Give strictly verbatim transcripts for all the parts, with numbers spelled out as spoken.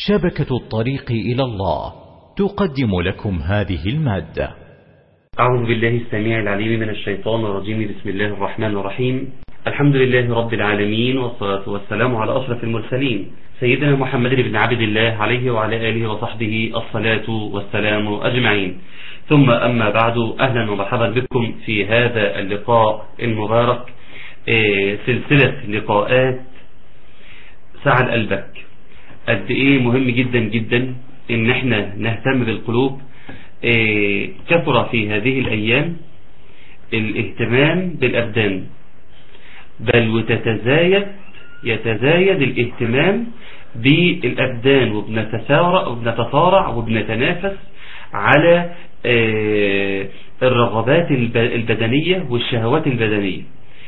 شبكة الطريق إلى الله تقدم لكم هذه المادة. أعوذ بالله السميع العليم من الشيطان الرجيم. بسم الله الرحمن الرحيم. الحمد لله رب العالمين، والصلاة والسلام على أشرف المرسلين سيدنا محمد بن عبد الله عليه وعلى آله وصحبه الصلاة والسلام أجمعين. ثم أما بعد، أهلا ومرحبا بكم في هذا اللقاء المبارك، سلسلة لقاءات سعد قلبك. قد إيه مهم جدا جدا إن احنا نهتم بالقلوب. كثر في هذه الأيام الاهتمام بالأبدان، بل وتتزايد يتزايد الاهتمام بالأبدان، وبنتسارع وبنتصارع وبنتنافس على الرغبات البدنية والشهوات البدنية.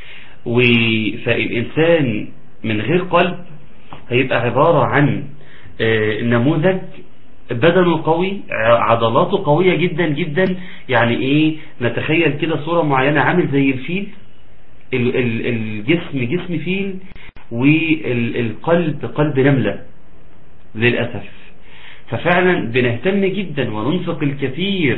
فالإنسان من غير قلب هيبقى عبارة عن نموذج بدنه قوي، عضلاته قوية جدا جدا. يعني ايه؟ نتخيل كده صورة معينة، عامل زي الفيل، الجسم جسم فيل والقلب قلب نملة للأسف. ففعلا بنهتم جدا وننفق الكثير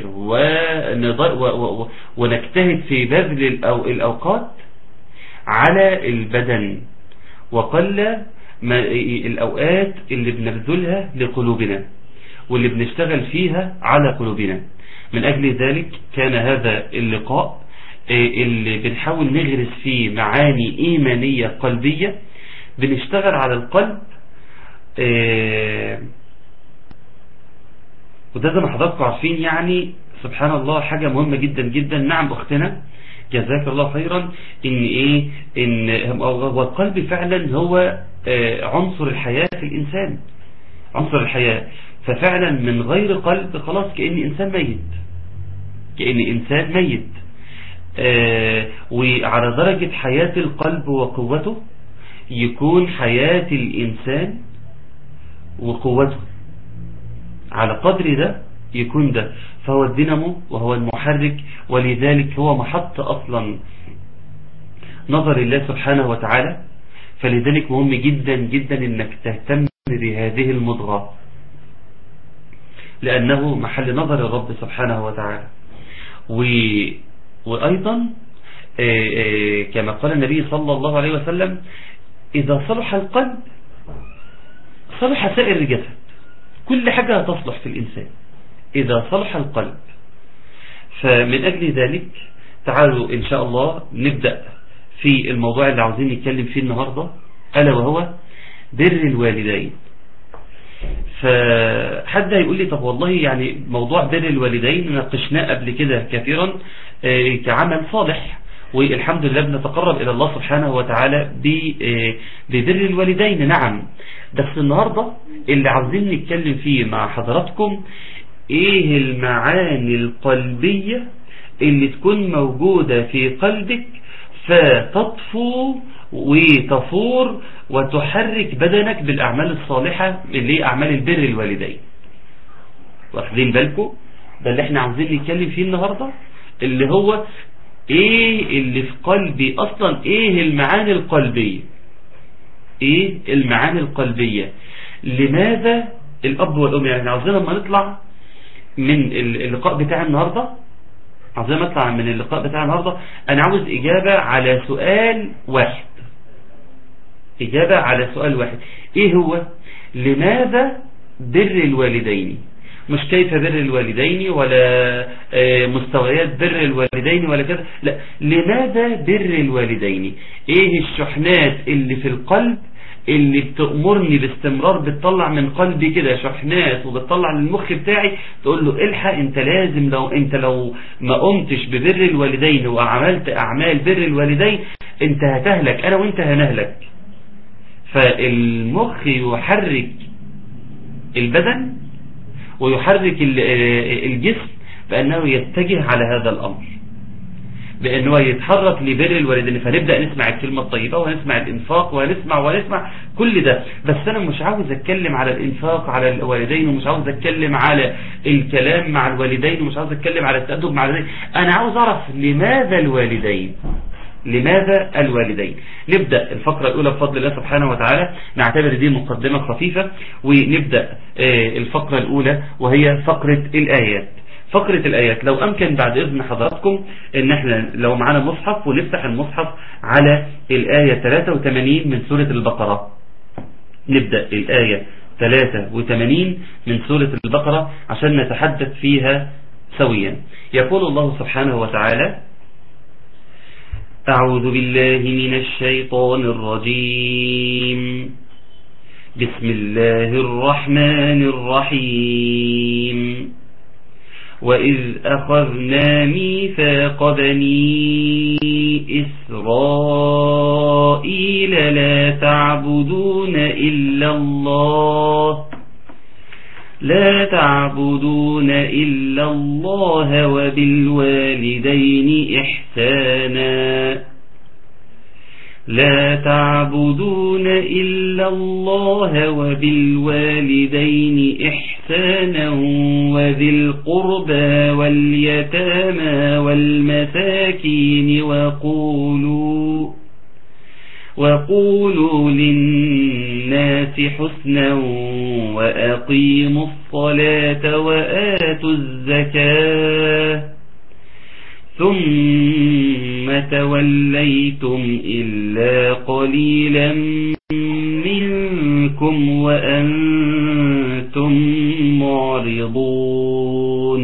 ونجتهد في بذل الأوقات على البدن، وقل الأوقات اللي بنبذلها لقلوبنا واللي بنشتغل فيها على قلوبنا. من أجل ذلك كان هذا اللقاء اللي بنحاول نغرس فيه معاني إيمانية قلبية، بنشتغل على القلب. وده زي ما حضراتكم عارفين، يعني سبحان الله حاجة مهمة جدا جدا. نعم أختنا جزاك الله خيرا. إن إيه إن هو القلب فعلا هو عنصر الحياة في الإنسان، عنصر الحياة. ففعلا من غير قلب خلاص كأن إنسان ميت، كأن إنسان ميت. آه وعلى درجة حياة القلب وقوته يكون حياة الإنسان وقوته، على قدر ده يكون ده. فهو الدينامو وهو المحرك، ولذلك هو محط أصلا نظر الله سبحانه وتعالى. فلذلك مهم جدا جدا انك تهتم بهذه المضغة، لأنه محل نظر الرب سبحانه وتعالى. و... وأيضا كما قال النبي صلى الله عليه وسلم: إذا صلح القلب صلح سائر الجسد. كل حاجة تصلح في الإنسان إذا صلح القلب. فمن أجل ذلك تعالوا إن شاء الله نبدأ في الموضوع اللي عاوزين نتكلم فيه النهاردة، ألا وهو بر الوالدين. فحد هيقول لي طب والله يعني موضوع بر الوالدين ناقشناه قبل كده كثيرا كعمل صالح، والحمد لله بنتقرب إلى الله سبحانه وتعالى ببر الوالدين. نعم، بس النهاردة اللي عاوزين نتكلم فيه مع حضراتكم ايه المعاني القلبية اللي تكون موجودة في قلبك فتطفو وتفور وتحرك بدنك بالأعمال الصالحة اللي هي أعمال البر الوالدين. واخدين بالكم؟ ده اللي احنا عاوزين نتكلم فيه النهاردة، اللي هو ايه اللي في قلبي اصلا، ايه المعاني القلبية، ايه المعاني القلبية. لماذا الاب والام؟ يعني احنا عاوزين لما نطلع من اللقاء بتاع النهاردة، عاوزين نطلع من اللقاء بتاع النهاردة انا عاوز اجابة على سؤال واحد، اجابة على سؤال واحد. ايه هو؟ لماذا بر الوالدين؟ مش كيف بر الوالدين ولا مستويات بر الوالدين ولا كذا، لا، لماذا بر الوالدين؟ ايه الشحنات اللي في القلب اللي بتأمرني باستمرار، بتطلع من قلبي كده شحنات وبتطلع للمخ بتاعي تقول له الحق انت لازم، لو انت لو ما قمتش ببر الوالدين وعملت اعمال بر الوالدين انت هتهلك، انا وانت هنهلك. فالمخ يحرك البدن ويحرك الجسم بأنه يتجه على هذا الأمر، بأنه يتحرك لبر الوالدين. فنبدأ نسمع الكلمة الطيبة ونسمع الإنفاق ونسمع ونسمع كل ده. بس أنا مش عاوز أتكلم على الإنفاق على الوالدين، ومش عاوز أتكلم على الكلام مع الوالدين، ومش عاوز أتكلم على التأدب مع الوالدين. أنا عاوز أعرف لماذا الوالدين، لماذا الوالدين؟ نبدأ الفقرة الأولى بفضل الله سبحانه وتعالى، نعتبر دي مقدمة خفيفة، ونبدأ الفقرة الأولى وهي فقرة الآيات. فقرة الآيات لو أمكن بعد إذن حضراتكم إن احنا لو معنا مصحف ونفتح المصحف على الآية ثلاثة وثمانين من سورة البقرة. نبدأ الآية ثلاثة وثمانين من سورة البقرة عشان نتحدث فيها سويا. يقول الله سبحانه وتعالى: أعوذ بالله من الشيطان الرجيم، بسم الله الرحمن الرحيم. وإذ أخذنا ميثاق بني إسرائيل لا تعبدون إلا الله لا تعبدون إلا الله وبالوالدين إحسانا لا تعبدون إلا الله وبالوالدين إحسانا وذي القربى واليتامى والمساكين وقولوا وقولوا للناس حسنا وأقيموا الصلاة وآتوا الزكاة ثم توليتم إلا قليلا منكم وأنتم معرضون.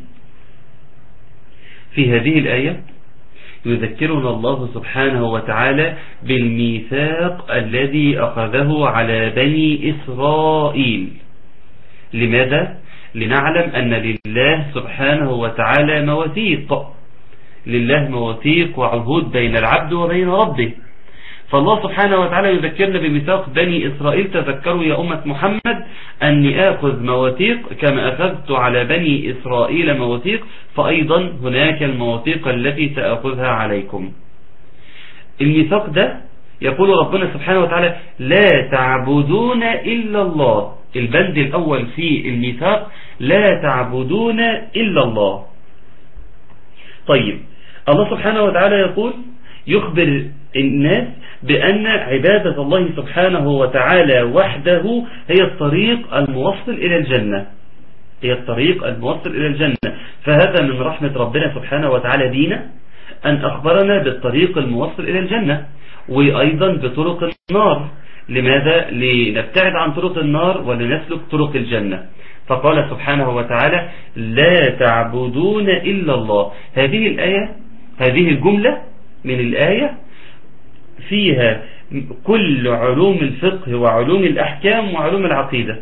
في هذه الآية يذكرنا الله سبحانه وتعالى بالميثاق الذي أخذه على بني إسرائيل. لماذا؟ لنعلم أن لله سبحانه وتعالى مواثيق، لله مواثيق وعهود بين العبد وبين ربه. فالله سبحانه وتعالى يذكرنا بميثاق بني إسرائيل: تذكروا يا أمة محمد أني آخذ مواثيق كما أخذت على بني إسرائيل مواثيق، فأيضا هناك المواثيق التي سأخذها عليكم. الميثاق ده يقول ربنا سبحانه وتعالى: لا تعبدون إلا الله. البند الأول في الميثاق: لا تعبدون إلا الله. طيب، الله سبحانه وتعالى يقول يخبر الناس بأن عبادة الله سبحانه وتعالى وحده هي الطريق الموصل إلى الجنة هي الطريق الموصل إلى الجنة. فهذا من رحمة ربنا سبحانه وتعالى بينا أن أخبرنا بالطريق الموصل إلى الجنة، وأيضا بطرق النار. لماذا؟ لنبتعد عن طرق النار ولنسلك طرق الجنة. فقال سبحانه وتعالى: لا تعبدون إلا الله. هذه الآية هذه الجملة من الآية فيها كل علوم الفقه وعلوم الأحكام وعلوم العقيدة.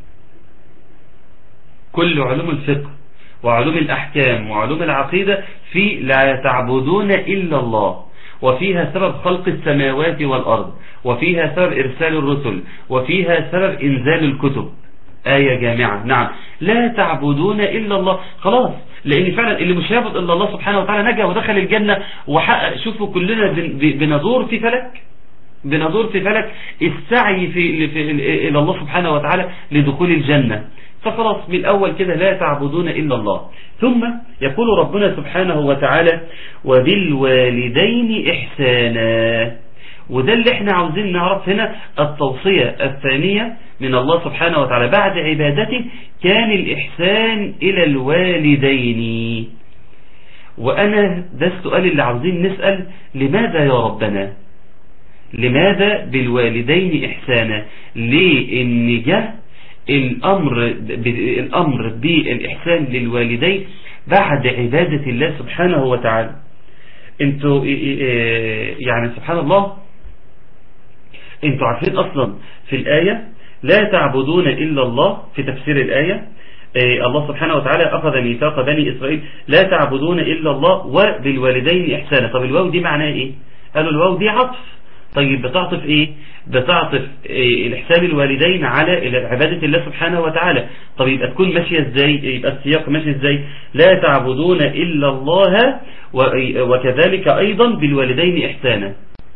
كل علوم الفقه وعلوم الأحكام وعلوم العقيدة في لا تعبدون إلا الله، وفيها سبب خلق السماوات والأرض، وفيها سبب إرسال الرسل، وفيها سبب إنزال الكتب. آية جامعة. نعم، لا تعبدون إلا الله. خلاص، لأن فعلا اللي مش يعبد إلا الله سبحانه وتعالى نجا ودخل الجنة وحقق. شوفوا كلنا بندور في فلك بندور في فلك السعي في, في إلى الله سبحانه وتعالى لدخول الجنة. فخلاص من الأول كده لا تعبدون إلا الله. ثم يقول ربنا سبحانه وتعالى: وبالوالدين إحسانا. وده اللي احنا عاوزين نعرف هنا، التوصية الثانية من الله سبحانه وتعالى بعد عبادته كان الإحسان إلى الوالدين. وأنا ده السؤال اللي عاوزين نسأل: لماذا يا ربنا؟ لماذا بالوالدين إحسانا؟ ليه إن جاء الأمر الأمر بالإحسان للوالدين بعد عبادة الله سبحانه وتعالى؟ انتوا يعني سبحان الله، انتوا عارفين أصلا في الآية لا تعبدون إلا الله، في تفسير الآية الله سبحانه وتعالى أخذ ميثاق بني إسرائيل لا تعبدون إلا الله وبالوالدين إحسانا. طب الواو دي معناها إيه؟ قالوا الواو دي عطف. طيب بتعطف إيه؟ بتعطف إيه؟ الإحسان الوالدين على عبادة الله سبحانه وتعالى. طب يبقى تكون ماشية إزاي؟ يبقى السياق ماشي إزاي؟ لا تعبدون إلا الله وكذلك أيضا بالوالدين إحسانا.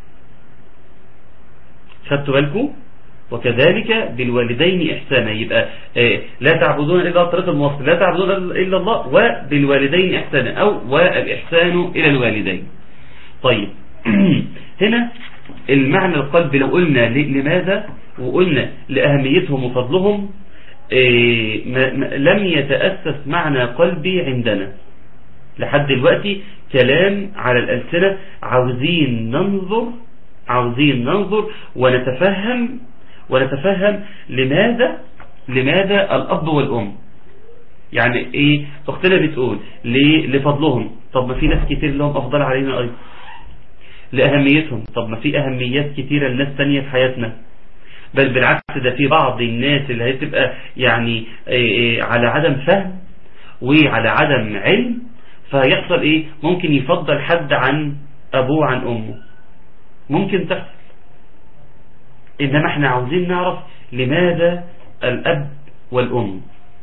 خدتوا بالكم؟ وكذلك بالوالدين إحسانا. يبقى لا تعبدون إلا طريق الموصل، لا تعبدون إلا الله وبالوالدين إحسانا، أو والإحسان إلى الوالدين. طيب هنا المعنى القلب لو قلنا لماذا وقلنا لأهميتهم وفضلهم إيه لم يتأسس معنى قلبي عندنا لحد دلوقتي. كلام على الألسنة، عاوزين ننظر عاوزين ننظر ونتفهم ونتفهم لماذا لماذا الأب والأم. يعني ايه اختنا بتقول ليه؟ لفضلهم. طب ما في ناس كتير لهم أفضل علينا أيضا. لأهميتهم. طب ما في أهميات كتيرة لناس تانية في حياتنا، بل بالعكس ده في بعض الناس اللي هتبقى يعني على عدم فهم وعلى عدم علم، فيحصل ايه؟ ممكن يفضل حد عن أبوه عن أمه، ممكن تحصل. إنما احنا عاوزين نعرف لماذا الأب والأم.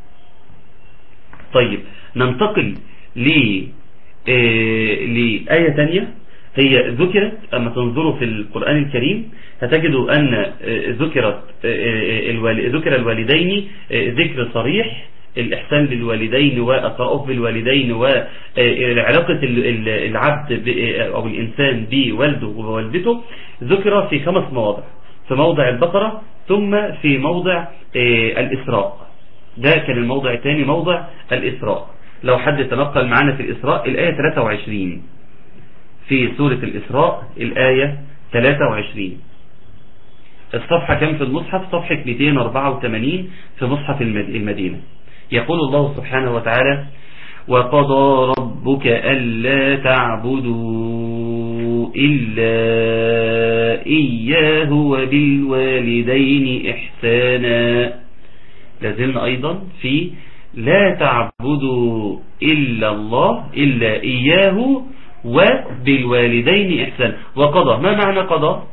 طيب ننتقل لآية تانية هي ذكرت. أما تنظروا في القرآن الكريم هتجدوا أن ذكرت ذكر الوالدين ذكر صريح، الإحسان للوالدين والترأف بالوالدين وعلاقة العبد أو الإنسان بوالده ووالدته، ذكر في خمس مواضع: في موضع البقرة، ثم في موضع الإسراء. ده كان الموضع الثاني، موضع الإسراء. لو حد تنقل معنا في الإسراء الآية ثلاثة وعشرين في سورة الإسراء، الآية ثلاثة وعشرين. الصفحة كم في المصحف؟ صفحة مئتين وأربعة وثمانين في مصحف المدينة. يقول الله سبحانه وتعالى: وقضى ربك ألا تعبدوا إلا إياه وبالوالدين إحسانا. لازلنا أيضا في لا تعبدوا إلا الله إلا إياه وبالوالدين إحسانا. وقضى، ما معنى قضى؟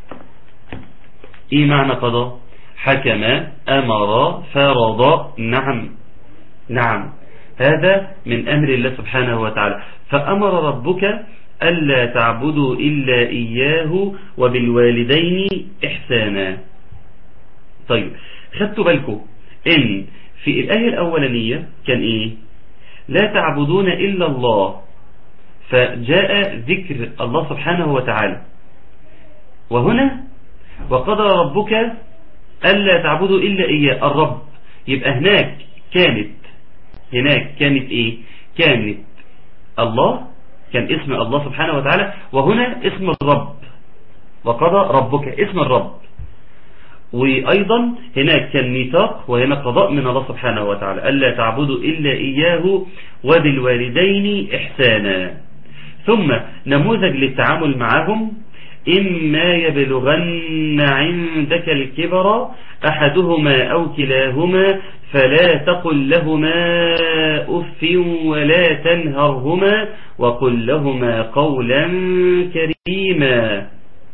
إيه معنى قضى؟ حكم، أمر، فرض. نعم نعم هذا من أمر الله سبحانه وتعالى. فأمر ربك ألا تعبدوا إلا إياه وبالوالدين إحسانا. طيب خدتوا بالكم إن في الآية الأولانية كان إيه؟ لا تعبدون إلا الله، فجاء ذكر الله سبحانه وتعالى. وهنا وقضى ربك ألا تعبدوا إلا إياه، الرب. يبقى هناك كانت هناك كانت إيه؟ كانت الله، كان اسم الله سبحانه وتعالى، وهنا اسم الرب. وقضى ربك اسم الرب. وأيضا هناك كان ميثاق، وهنا قضاء من الله سبحانه وتعالى ألا تعبدوا إلا إياه وبالوالدين إحسانا. ثم نموذج للتعامل معهم: إما يبلغن عندك الكبر أحدهما أو كلاهما فلا تقل لهما أف ولا تنهرهما وقل لهما قولا كريما.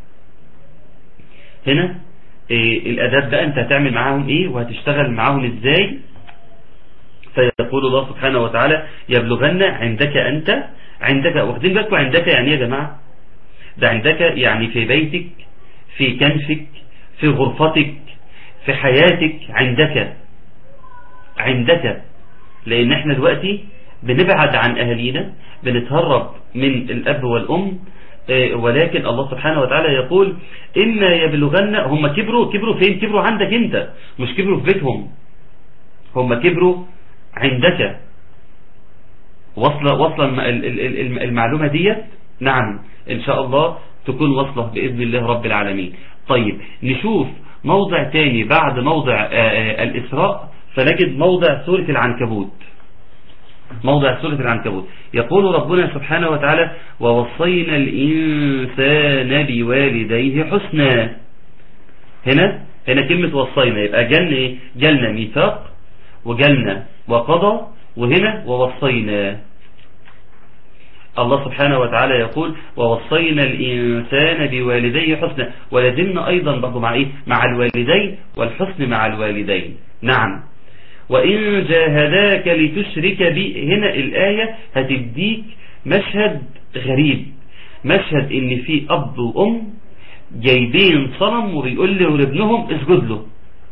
هنا إيه الأداب بقى؟ أنت هتعمل معاهم إيه وهتشتغل معاهم إزاي؟ فيقول الله سبحانه وتعالى: يبلغن عندك أنت، عندك، واخدين بالكم عندك يعني يا جماعة؟ ده عندك يعني في بيتك، في كنفك، في غرفتك، في حياتك. عندك عندك لأن احنا دلوقتي بنبعد عن أهالينا، بنتهرب من الأب والأم، ولكن الله سبحانه وتعالى يقول: إما يبلغن. هم كبروا كبروا فين؟ كبروا عندك انت، مش كبروا في بيتهم. هم كبروا عندك. وصل وصل المعلومة دي؟ نعم إن شاء الله تكون وصله بإذن الله رب العالمين. طيب نشوف موضع تاني بعد موضع الإسراء، فنجد موضع سورة العنكبوت. موضع سورة العنكبوت يقول ربنا سبحانه وتعالى: ووصينا الإنسان بوالديه حسنا. هنا هنا كلمة وصينا، يبقى جالنا جالنا ميثاق، وجالنا وقضى، وهنا ووصينا. الله سبحانه وتعالى يقول: ووصينا الإنسان بوالديه حسنا. ولازمنا أيضا برضو مع إيه؟ مع الوالدين، والحسن مع الوالدين. نعم. وإن جاهداك لتشرك بي. هنا الآية هتديك مشهد غريب، مشهد إن في أب وأم جايبين صنم وبيقول له لابنهم اسجد له.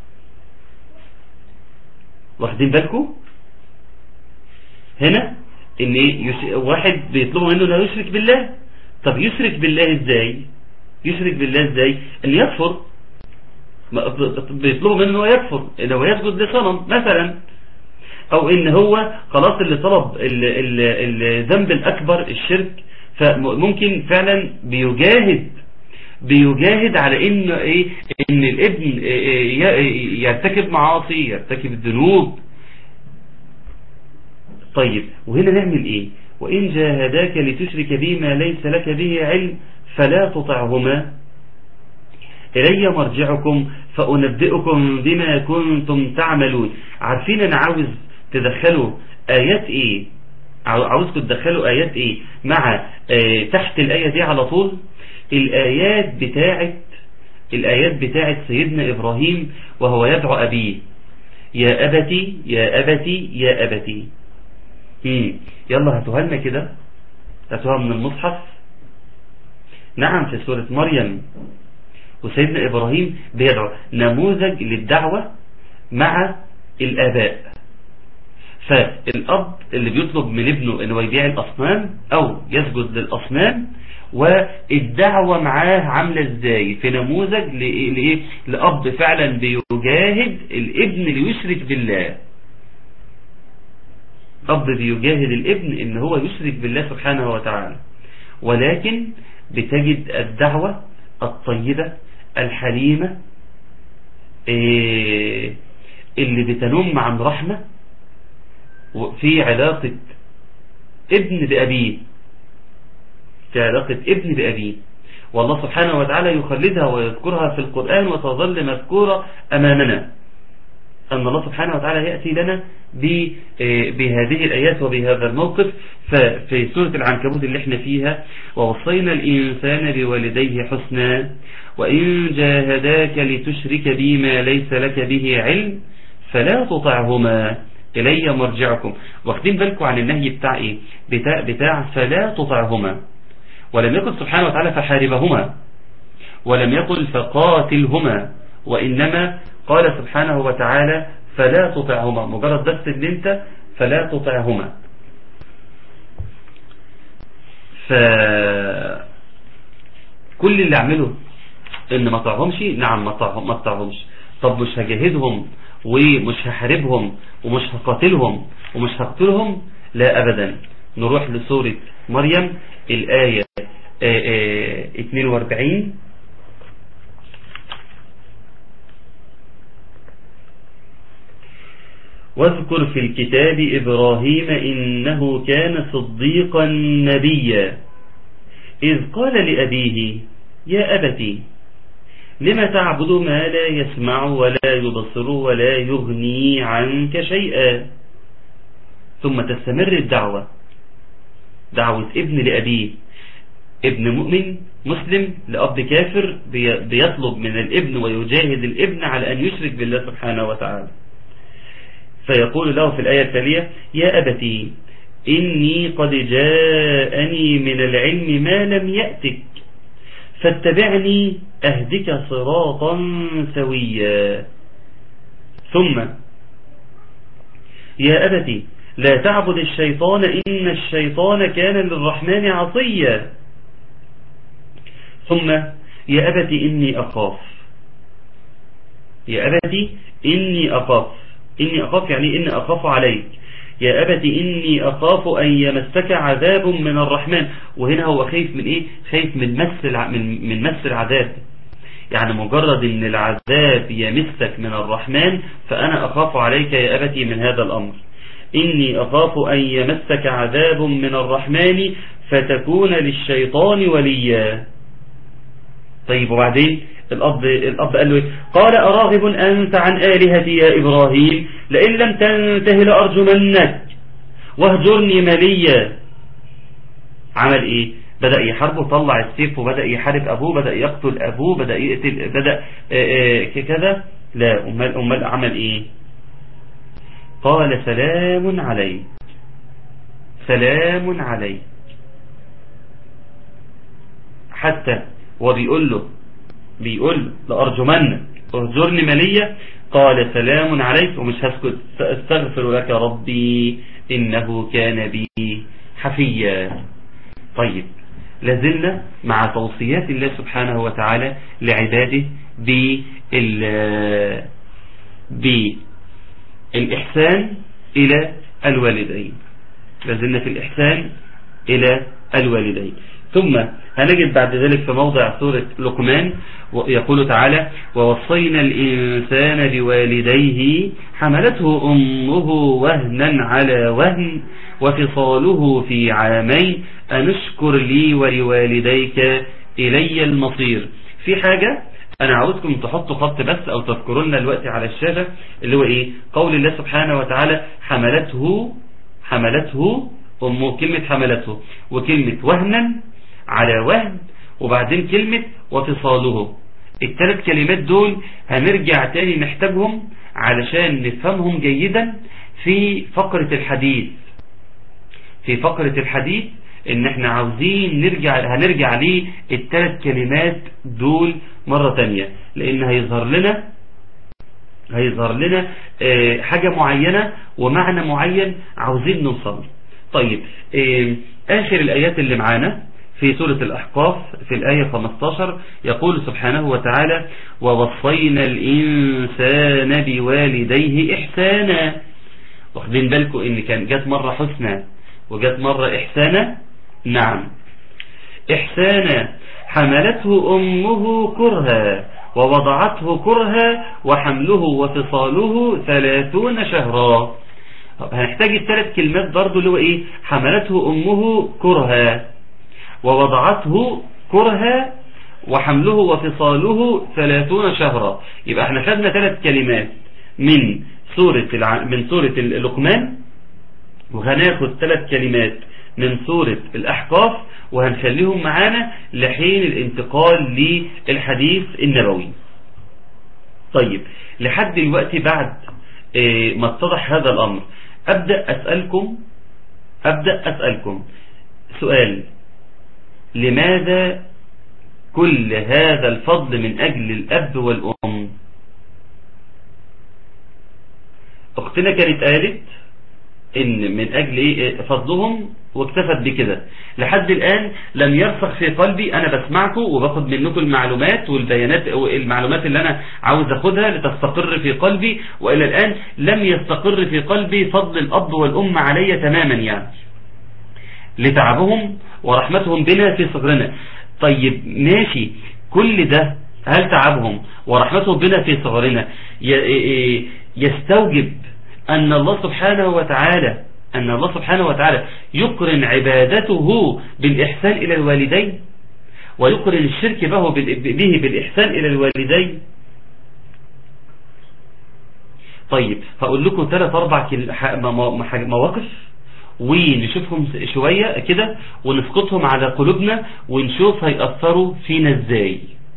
واخدين بالكم؟ هنا ان واحد بيطلبوا منه لا يشرك بالله. طب يشرك بالله ازاي؟ يشرك بالله ازاي؟ اللي يكفر بيطلبوا منه انه يكفر، ان هو يسجد لصنم مثلا، او ان هو خلاص اللي طلب الذنب الاكبر الشرك، فممكن فعلا بيجاهد بيجاهد على ان ايه ان الابن يرتكب معاصي، يرتكب الذنوب. طيب وهنا نعمل ايه؟ وان جاهداك لتشرك بي ما ليس لك به علم فلا تطعهما إلي مرجعكم فأنبئكم بما كنتم تعملون. عارفين أنا عاوز تدخلوا آيات إيه؟ عاوزكم تدخلوا آيات إيه مع آه تحت الآية دي على طول؟ الآيات بتاعت الآيات بتاعت سيدنا إبراهيم وهو يدعو أبيه، يا أبتي يا أبتي يا أبتي. مم. يلا هاتوها لنا كده، هاتوها من المصحف. نعم في سورة مريم، وسيدنا إبراهيم بيدعو، نموذج للدعوة مع الآباء. فالأب اللي بيطلب من ابنه أنه يبيع الأصنام أو يسجد للأصنام، والدعوة معاه عاملة ازاي في نموذج لإيه؟ لأب فعلا بيجاهد الابن ليشرك بالله. أب بيجاهد الابن إن هو يشرك بالله سبحانه وتعالى، ولكن بتجد الدعوة الطيبة الحليمة اللي بتنم عن رحمة في علاقة ابن بأبيه، في علاقة ابن بأبيه. والله سبحانه وتعالى يخلدها ويذكرها في القرآن وتظل مذكورة أمامنا، أن الله سبحانه وتعالى يأتي لنا بهذه الآيات وبهذا الموقف. ففي سورة العنكبوت اللي احنا فيها، ووصينا الإنسان بوالديه حسنا وإن جاهداك لتشرك بي ما ليس لك به علم فلا تطعهما إلي مرجعكم. واخدين بالكم عن النهي بتاع إيه؟ بتاع, بتاع فلا تطعهما، ولم يقل سبحانه وتعالى فحاربهما، ولم يقل فقاتلهما، وإنما قال سبحانه وتعالى فلا تطعهما، مجرد بس ان انت فلا تطعهما. فكل اللي اعمله ان ما طعهمش، نعم ما طعهمش. طب مش هجاهدهم ومش هحاربهم ومش هقاتلهم ومش هقتلهم؟ لا ابدا. نروح لسورة مريم الآية اثنين وأربعين. واذكر في الكتاب إبراهيم إنه كان صديقا نبيا إذ قال لأبيه يا أبتي لم تعبد ما لا يسمع ولا يبصر ولا يغني عنك شيئا. ثم تستمر الدعوة، دعوة ابن لأبيه، ابن مؤمن مسلم لأب كافر بيطلب من الابن ويجاهد الابن على أن يشرك بالله سبحانه وتعالى. فيقول له في الآية التالية يا أبتي إني قد جاءني من العلم ما لم يأتك فاتبعني أهدك صراطا سويا. ثم يا أبتي لا تعبد الشيطان إن الشيطان كان للرحمن عصيا. ثم يا أبتي إني أخاف، يا أبتي إني أخاف، إني أخاف يعني إني أخاف عليك. يا أبتي إني أخاف أن يمسك عذاب من الرحمن. وهنا هو خايف من إيه؟ خايف من مس من من مس العذاب، يعني مجرد إن العذاب يمسك من الرحمن فأنا أخاف عليك يا أبتي من هذا الأمر. إني أخاف أن يمسك عذاب من الرحمن فتكون للشيطان وليا. طيب وبعدين الأب, الأب قال له قال أراغب أنت عن آلهتي يا إبراهيم لئن لم تنته لأرجمنك واهجرني مليا. عمل إيه؟ بدأ يحاربه، طلع السيف وبدأ يحارب أبوه، بدأ يقتل أبوه، بدأ يقتل، بدأ كذا. لا، أمال, أمال عمل إيه؟ قال سلام عليك، سلام عليك. حتى وبيقول له بيقول لأرجمنك اهجرني مليا، قال سلام عليك ومش هسكت سأستغفر لك ربي إنه كان بي حفيا. طيب لازلنا مع توصيات الله سبحانه وتعالى لعباده بالإحسان إلى الوالدين. لازلنا في الإحسان إلى الوالدين. ثم هنجد بعد ذلك في موضع سورة لقمان يقول تعالى: ووصينا الإنسان بوالديه حملته أمه وهنا على وهن وفصاله في عامين أن اشكر لي ولوالديك إلي المصير. في حاجة أنا عاوزكم تحطوا خط بس أو تذكرون الوقت على الشاشة، اللي هو إيه؟ قول الله سبحانه وتعالى: حملته حملته أمه، كلمة حملته وكلمة وهنا على وهن وبعدين كلمة وفصاله. الثلاث كلمات دول هنرجع تاني نحتاجهم علشان نفهمهم جيدا في فقرة الحديث. في فقرة الحديث ان احنا عاوزين نرجع هنرجع ليه الثلاث كلمات دول مرة تانية، لان هيظهر لنا هيظهر لنا اه حاجة معينة ومعنى معين عاوزين نوصل. طيب اه اخر الايات اللي معانا في سورة الأحقاف في الآية خمسة عشر يقول سبحانه وتعالى: ووصينا الإنسان بوالديه إحسانا. واخدين بالكم ان كان جت مرة حسنى وجت مرة إحسانا؟ نعم، إحسانا. حملته أمه كرها ووضعته كرها وحمله وفصاله ثلاثون شهرا. هنحتاج الثلاث كلمات برضو اللي هو ايه؟ حملته أمه كرها ووضعته كرها وحمله وفصاله ثلاثون شهرا. يبقى احنا خدنا ثلاث كلمات من سورة الع... من سورة لقمان، وهناخد ثلاث كلمات من سورة الأحقاف وهنخليهم معانا لحين الانتقال للحديث النبوي. طيب لحد دلوقتي بعد اه ما اتضح هذا الأمر أبدأ أسألكم أبدأ أسألكم سؤال: لماذا كل هذا الفضل من أجل الأب والأم؟ أختنا كانت قالت إن من أجل إيه فضلهم واكتفت بكده. لحد الآن لم يرسخ في قلبي. أنا بسمعكم وباخد منكم المعلومات والبيانات والمعلومات اللي أنا عاوز أخدها لتستقر في قلبي، وإلى الآن لم يستقر في قلبي فضل الأب والأم علي تماما، يعني لتعبهم ورحمتهم بنا في صغرنا. طيب ماشي، كل ده هل تعبهم ورحمتهم بنا في صغرنا يستوجب أن الله سبحانه وتعالى أن الله سبحانه وتعالى يقرن عبادته بالإحسان إلى الوالدين ويقرن الشرك به به بالإحسان إلى الوالدين؟ طيب هقول لكم ثلاث أربع مواقف ونشوفهم شوية كده ونسقطهم على قلوبنا ونشوف هيأثروا فينا ازاي.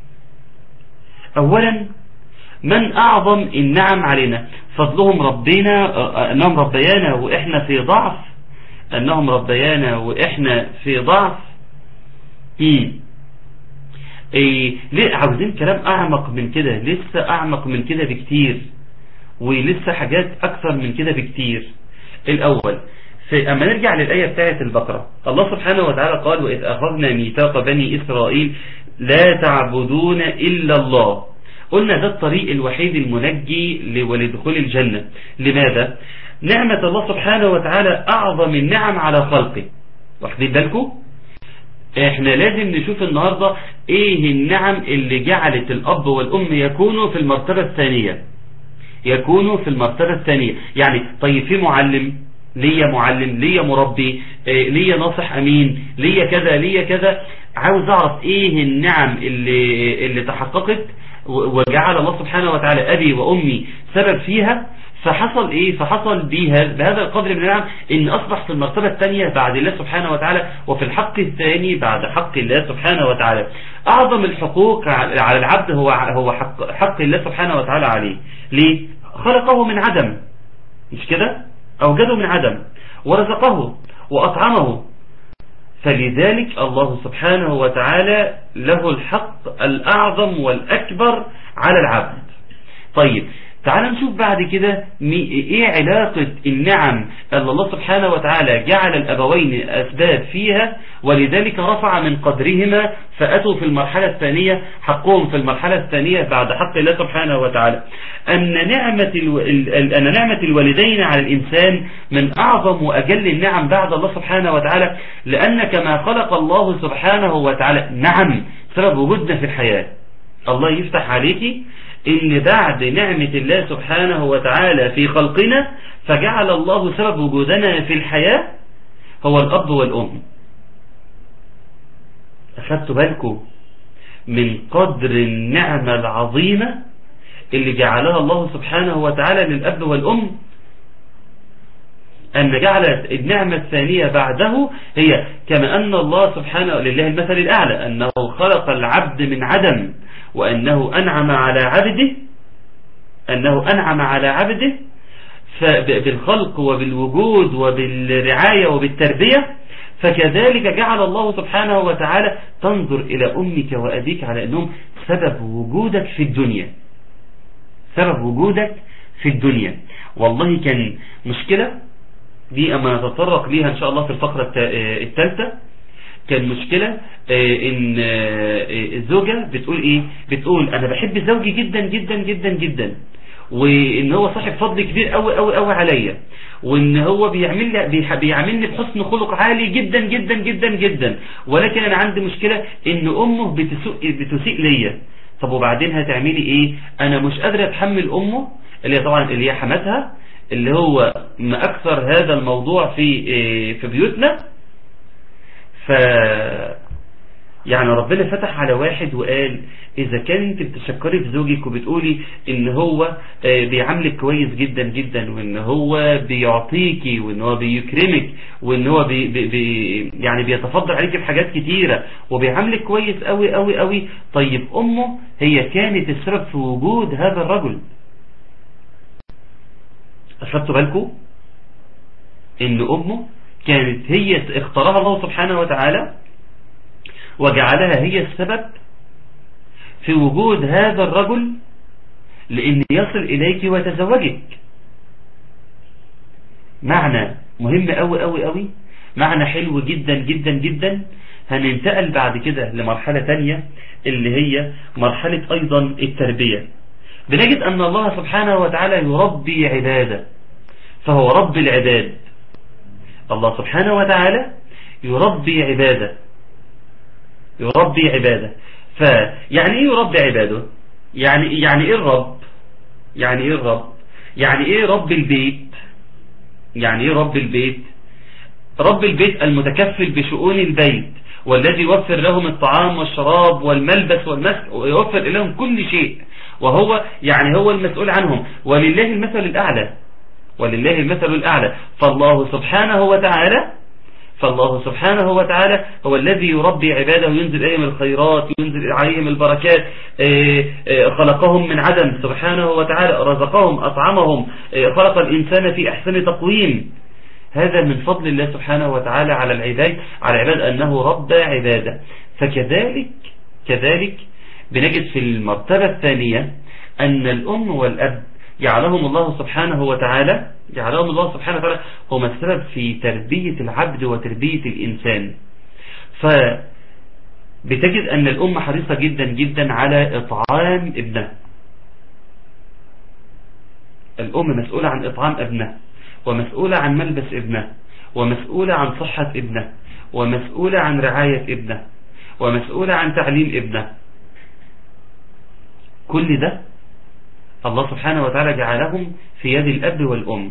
اولا، من اعظم النعم علينا؟ فضلهم ربنا انهم ربيانا واحنا في ضعف انهم ربيانا واحنا في ضعف. ايه ايه ليه عاوزين كلام اعمق من كده؟ لسه اعمق من كده بكتير ولسه حاجات اكثر من كده بكتير. الاول، في أما نرجع للآية بتاعت البقرة، الله سبحانه وتعالى قال: وإذ أخذنا ميثاق بني إسرائيل لا تعبدون إلا الله. قلنا ده الطريق الوحيد المنجي لدخول الجنة. لماذا؟ نعمة الله سبحانه وتعالى أعظم النعم على خلقه. واخدين بالكم؟ احنا لازم نشوف النهاردة ايه النعم اللي جعلت الأب والأم يكونوا في المرتبة الثانية يكونوا في المرتبة الثانية يعني طيب في معلم، ليا معلم، ليا مربي، ليا ناصح امين، ليا كذا ليا كذا. عاوز اعرف ايه النعم اللي اللي تحققت وجعل الله سبحانه وتعالى ابي وامي سبب فيها. فحصل ايه؟ فحصل بها بهذا القدر من النعم ان اصبح في المرتبة الثانية بعد الله سبحانه وتعالى، وفي الحق الثاني بعد حق الله سبحانه وتعالى. اعظم الحقوق على العبد هو هو حق, حق الله سبحانه وتعالى عليه. ليه؟ خلقه من عدم، مش كده؟ أوجده من عدم ورزقه وأطعمه، فلذلك الله سبحانه وتعالى له الحق الأعظم والأكبر على العبد. طيب تعال نشوف بعد كده ايه علاقة النعم اللي الله سبحانه وتعالى جعل الأبوين أسباب فيها، ولذلك رفع من قدرهما فأتوا في المرحلة الثانية حقهم في المرحلة الثانية بعد حق الله سبحانه وتعالى. أن نعمة, الو... أن نعمة الوالدين على الإنسان من أعظم وأجل النعم بعد الله سبحانه وتعالى، لأن كما خلق الله سبحانه وتعالى نعم سبب وجودنا في الحياة. الله يفتح عليك إن بعد نعمة الله سبحانه وتعالى في خلقنا فجعل الله سبب وجودنا في الحياة هو الأب والأم. أخذتوا بالكم من قدر النعمة العظيمة اللي جعلها الله سبحانه وتعالى للأب والأم؟ أن جعلت النعمة الثانية بعده هي كما أن الله سبحانه لله المثل الأعلى أنه خلق العبد من عدم، وأنه أنعم على عبده أنه أنعم على عبده بالخلق وبالوجود وبالرعاية وبالتربية، فكذلك جعل الله سبحانه وتعالى تنظر إلى أمك وأبيك على أنهم سبب وجودك في الدنيا، سبب وجودك في الدنيا. والله كان مشكلة دي أما نتطرق ليها إن شاء الله في الفقرة الثالثة. كان مشكلة إن الزوجة بتقول إيه؟ بتقول أنا بحب زوجي جدا جدا جدا جدا، وإن هو صاحب فضل كبير أوي أوي أوي عليا، وإن هو بيعمل بيعاملني بحسن خلق عالي جدا جدا جدا جدا، ولكن أنا عندي مشكلة إن أمه بتسيء بتسيء ليا. طب وبعدين هتعملي إيه؟ أنا مش قادرة أتحمل أمه اللي هي طبعا اللي هي حماتها، اللي هو ما أكثر هذا الموضوع في في بيوتنا. ف يعني ربنا فتح على واحد وقال إذا كان انت بتشكري في زوجك وبتقولي إن هو بيعاملك كويس جدا جدا، وإن هو بيعطيكي، وإن هو بيكرمك، وإن هو بي بي يعني بيتفضل عليك بحاجات كتيرة وبيعاملك كويس قوي قوي قوي، طيب أمه هي كانت السبب في وجود هذا الرجل. أخذتوا بالكم إن أمه كانت هي اختارها الله سبحانه وتعالى وجعلها هي السبب في وجود هذا الرجل لأن يصل إليك وتزوجك. معنى مهم أوي أوي أوي، معنى حلو جدا جدا جدا. هننتقل بعد كده لمرحلة تانية اللي هي مرحلة أيضا التربية. بنجد أن الله سبحانه وتعالى يربي عباده، فهو رب العباد. الله سبحانه وتعالى يربي عباده يربي عباده فيعني ايه يربي عباده؟ يعني يعني ايه الرب؟ يعني ايه الرب؟ يعني ايه رب البيت؟ يعني ايه رب البيت؟ رب البيت المتكفل بشؤون البيت، والذي يوفر لهم الطعام والشراب والملبس والمسك، ويوفر لهم كل شيء، وهو يعني هو المسؤول عنهم. ولله المثل الأعلى ولله المثل الأعلى فالله سبحانه وتعالى فالله سبحانه وتعالى هو الذي يربي عباده وينزل إليهم الخيرات، ينزل عليهم البركات. خلقهم من عدم سبحانه وتعالى، رزقهم، أطعمهم، خلق الإنسان في أحسن تقويم. هذا من فضل الله سبحانه وتعالى على العباد على العباد أنه رب عباده. فكذلك كذلك بنجد في المرتبة الثانية أن الأم والأب جعلهم الله سبحانه وتعالى جعلهم الله سبحانه وتعالى هم السبب في تربية العبد وتربية الإنسان. فبتجد أن الأم حريصة جدا جدا على إطعام ابنها. الأم مسؤولة عن إطعام ابنها، ومسؤولة عن ملبس ابنها، ومسؤولة عن صحة ابنها، ومسؤولة عن رعاية ابنها، ومسؤولة عن تعليم ابنها. كل ده الله سبحانه وتعالى جعلهم في يد الأب والأم.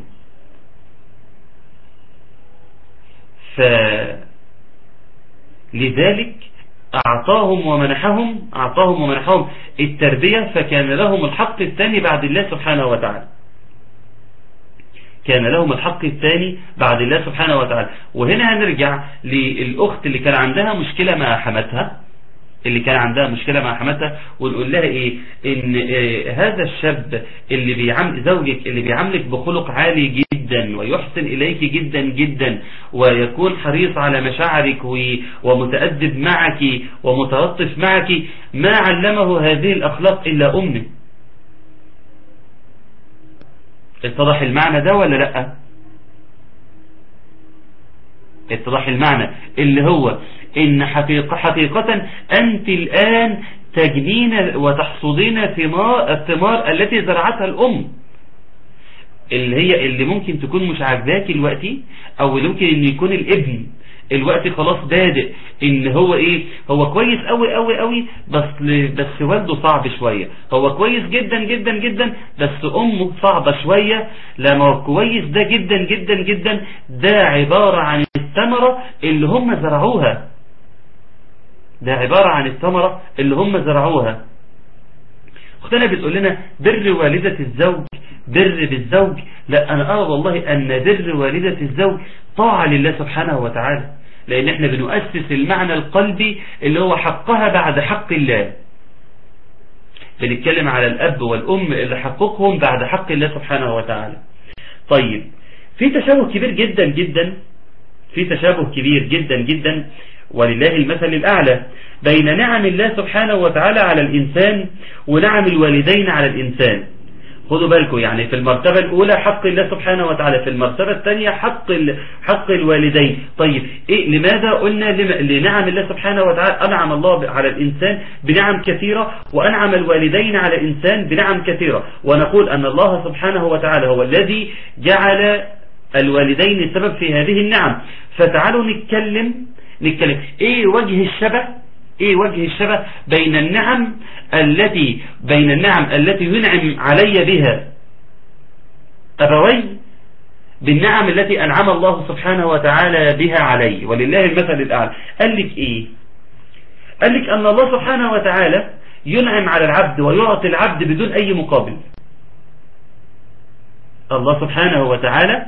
فلذلك أعطاهم ومنحهم أعطاهم ومنحهم التربية، فكان لهم الحق الثاني بعد الله سبحانه وتعالى كان لهم الحق الثاني بعد الله سبحانه وتعالى. وهنا هنرجع للأخت اللي كان عندها مشكلة مع حماتها اللي كان عندها مشكلة مع حماتها ونقول لها ايه؟ ان إيه هذا الشاب اللي بيعامل زوجك اللي بيعاملك بخلق عالي جدا ويحسن اليك جدا جدا ويكون حريص على مشاعرك ومتأدب معك ومتلطف معك، ما علمه هذه الاخلاق الا امه. اتضح المعنى ده ولا لأ؟ اتضح المعنى اللي هو إن حقيقة, حقيقة أنت الآن تجنين وتحصدين ثمار الثمار التي زرعتها الأم، اللي هي اللي ممكن تكون مش عاجباك الوقتي، أو اللي ممكن إن يكون الابن الوقت خلاص بادئ ان هو ايه، هو كويس قوي قوي قوي بس بس والده صعب شوية، هو كويس جدا جدا جدا بس امه صعبة شوية. لما هو كويس ده جدا جدا جدا ده عبارة عن الثمرة اللي هم زرعوها، ده عبارة عن الثمرة اللي هم زرعوها. اختنا بتقول لنا بر والدة الزوج بر بالزوج، لا أنا أرى والله أن بر والدة الزوج طاعة لله سبحانه وتعالى، لأن احنا بنؤسس المعنى القلبي اللي هو حقها بعد حق الله. بنتكلم على الأب والأم اللي حققهم بعد حق الله سبحانه وتعالى. طيب في تشابه كبير جدا جدا في تشابه كبير جدا جدا ولله المثل الأعلى بين نعم الله سبحانه وتعالى على الإنسان ونعم الوالدين على الإنسان. خدوا بالكم، يعني في المرتبة الأولى حق الله سبحانه وتعالى، في المرتبة الثانية حق حق الوالدين. طيب إيه لماذا قلنا لنعم الله سبحانه وتعالى؟ أنعم الله على الإنسان بنعم كثيرة وأنعم الوالدين على الإنسان بنعم كثيرة، ونقول أن الله سبحانه وتعالى هو الذي جعل الوالدين سبب في هذه النعم. فتعالوا نتكلم نتكلم إيه وجه الشبه ايه وجه الشبه بين النعم التي بين النعم التي ينعم علي بها أبوي بالنعم التي أنعم الله سبحانه وتعالى بها علي، ولله المثل الأعلى. قال لك ايه؟ قال لك أن الله سبحانه وتعالى ينعم على العبد ويعطي العبد بدون أي مقابل. الله سبحانه وتعالى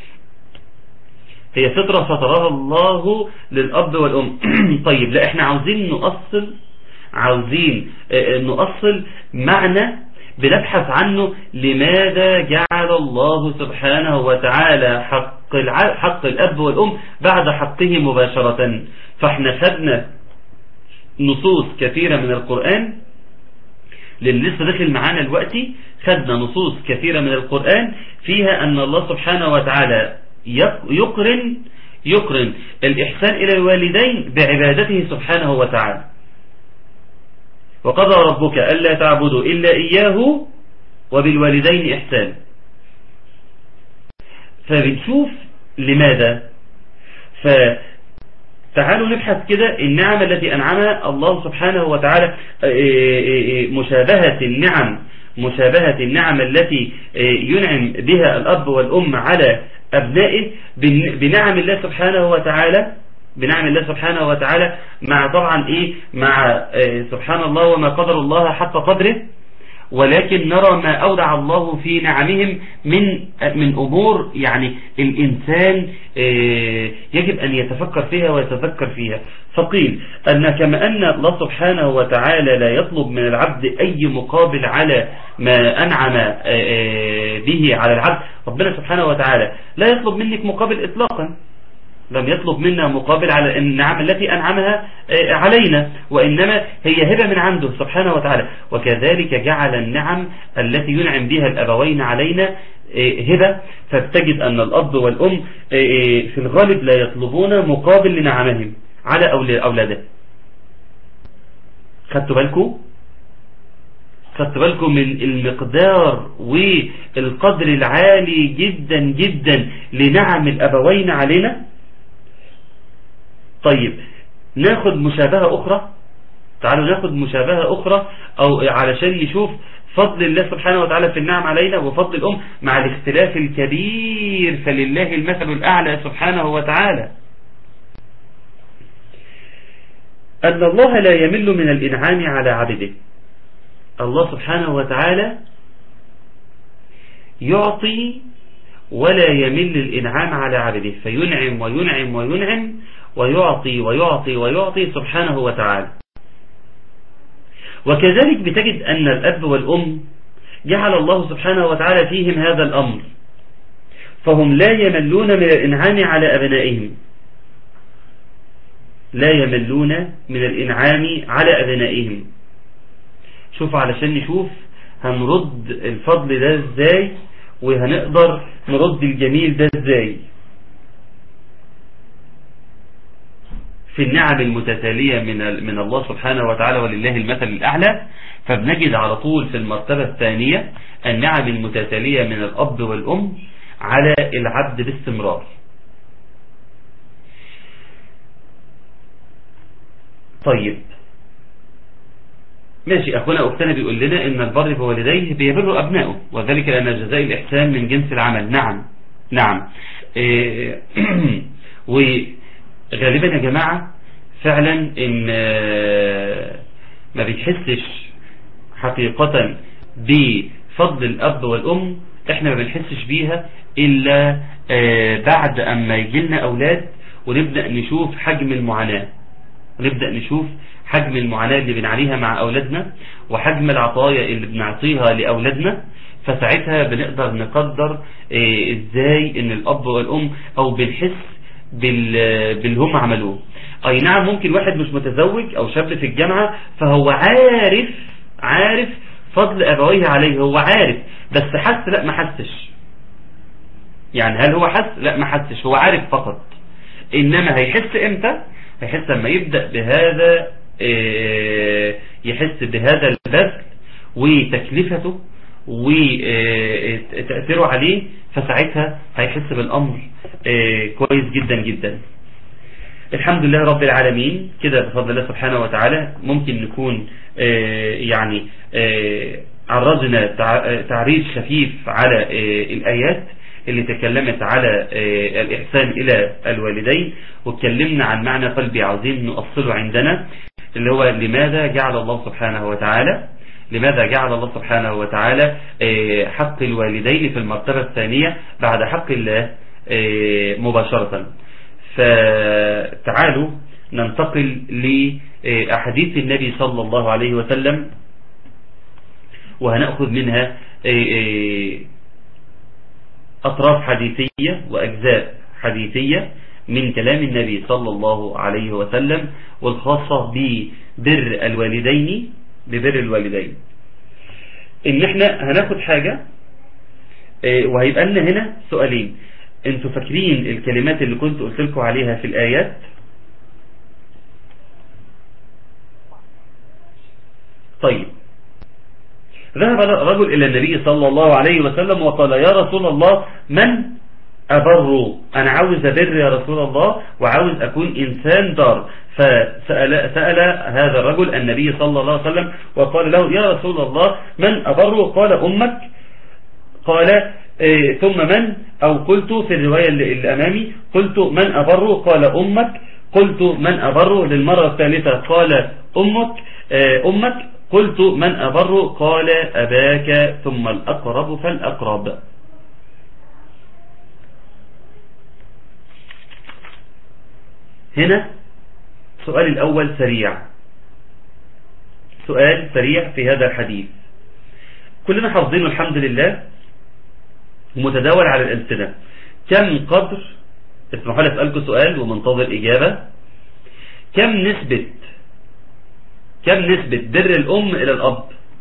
هي فطرة فطرها الله للأب والأم. طيب لا احنا عاوزين نؤصل عاوزين نؤصل معنى بنبحث عنه، لماذا جعل الله سبحانه وتعالى حق حق الأب والأم بعد حقه مباشرة؟ فاحنا خدنا نصوص كثيرة من القرآن، للي لسه داخل معانا دلوقتي خدنا نصوص كثيرة من القرآن فيها أن الله سبحانه وتعالى يقرن يقرن الإحسان إلى الوالدين بعبادته سبحانه وتعالى. وقضى ربك ألا تعبدوا إلا إياه وبالوالدين إحسان. فبنشوف لماذا. فتعالوا نبحث كده النعم التي أنعمها الله سبحانه وتعالى، مشابهة النعم مشابهة النعم التي ينعم بها الأب والأم على أبنائه بنعم الله سبحانه وتعالى بنعم الله سبحانه وتعالى مع طبعا إيه مع إيه سبحان الله وما قدر الله حق قدره، ولكن نرى ما أودع الله في نعمهم من من أمور يعني الإنسان إيه يجب أن يتفكر فيها ويتذكر فيها. فقيل أن كما أن الله سبحانه وتعالى لا يطلب من العبد أي مقابل على ما أنعم به على العبد، ربنا سبحانه وتعالى لا يطلب منك مقابل إطلاقا، لم يطلب منا مقابل على النعم التي أنعمها علينا، وإنما هي هبة من عنده سبحانه وتعالى. وكذلك جعل النعم التي ينعم بها الأبوين علينا هبة، فبتجد أن الأب والأم في الغالب لا يطلبون مقابل لنعمهم على أولاده. خدتوا بالكم خدتوا بالكم من المقدار والقدر العالي جدا جدا لنعم الأبوين علينا. طيب ناخد مشابهة أخرى، تعالوا ناخد مشابهة أخرى أو علشان نشوف فضل الله سبحانه وتعالى في النعم علينا وفضل الأم مع الاختلاف الكبير، فلله المثل الأعلى سبحانه وتعالى. أن الله لا يمل من الإنعام على عبده. الله سبحانه وتعالى يعطي ولا يمل الإنعام على عبده، فينعم وينعم وينعم ويعطي ويعطي ويعطي سبحانه وتعالى. وكذلك بتجد أن الأب والأم جعل الله سبحانه وتعالى فيهم هذا الأمر، فهم لا يملون من الإنعام على أبنائهم لا يملون من الإنعام على أبنائهم. شوف علشان نشوف هنرد الفضل ده ازاي وهنقدر نرد الجميل ده ازاي في النعم المتتالية من من الله سبحانه وتعالى ولله المثل الأعلى. فبنجد على طول في المرتبة الثانية النعم المتتالية من الأب والأم على العبد باستمرار. طيب ماشي، أخونا أختنا بيقول لنا إن البر بوالديه بيبر أبنائه، وذلك لأن جزاء الإحسان من جنس العمل. نعم نعم. إيه وغالبا يا جماعة فعلا إن ما بيتحسش حقيقة بفضل الأب والأم، إحنا ما بنحسش بيها إلا بعد أما يجيلنا أولاد ونبدأ نشوف حجم المعاناة، ونبدأ نشوف حجم المعاناة اللي بنعانيها مع أولادنا وحجم العطايا اللي بنعطيها لأولادنا. فساعتها بنقدر نقدر إزاي إن الأب والأم أو بنحس باللي هم عملوه. أي نعم، ممكن واحد مش متزوج أو شاب في الجامعة فهو عارف عارف فضل أبويه عليه، هو عارف بس حس لا ما حسش. يعني هل هو حس؟ لا ما حسش، هو عارف فقط. إنما هيحس إمتى؟ هيحس لما يبدأ بهذا، يحس بهذا البذل وتكلفته وتأثيره عليه، فساعتها هيحس بالأمر كويس جدا جدا. الحمد لله رب العالمين. كده بفضل الله سبحانه وتعالى ممكن نكون يعني عرضنا تعريض خفيف على الآيات اللي تكلمت على الإحسان إلى الوالدين، واتكلمنا عن معنى قلبي عظيم نؤصله عندنا، اللي هو لماذا جعل الله سبحانه وتعالى لماذا جعل الله سبحانه وتعالى حق الوالدين في المرتبة الثانية بعد حق الله مباشرة. فتعالوا ننتقل لأحاديث النبي صلى الله عليه وسلم، وهنأخذ منها أطراف حديثية وأجزاء حديثية من كلام النبي صلى الله عليه وسلم، والخاصة ببر الوالدين ببر الوالدين. إن احنا هناخد حاجة وهيبقى لنا هنا سؤالين. انتوا فاكرين الكلمات اللي كنت قلت لكم عليها في الآيات؟ طيب، ذهب رجل إلى النبي صلى الله عليه وسلم وقال: يا رسول الله من أبر؟ أنا عاوز أبر يا رسول الله، وعاوز أكون إنسان بار. فسأل سأل هذا الرجل النبي صلى الله عليه وسلم وقال له: يا رسول الله من أبر؟ قال: أمك. قال: إيه ثم من؟ أو قلت في الرواية اللي أمامي قلت: من أبر؟ قال: أمك. قلت: من أبر؟ للمرة الثالثة قال: أمك. إيه أمك. قلت: من أبر؟ قال: أباك، ثم الأقرب فالأقرب. هنا سؤال الأول سريع، سؤال سريع في هذا الحديث كلنا حافظينه الحمد لله، متداول على الألسنة. كم قدر، اسمحوا لي أسألكم سؤال ومنتظر إجابة، كم نسبة كم نسبة بر الأم إلى الأب؟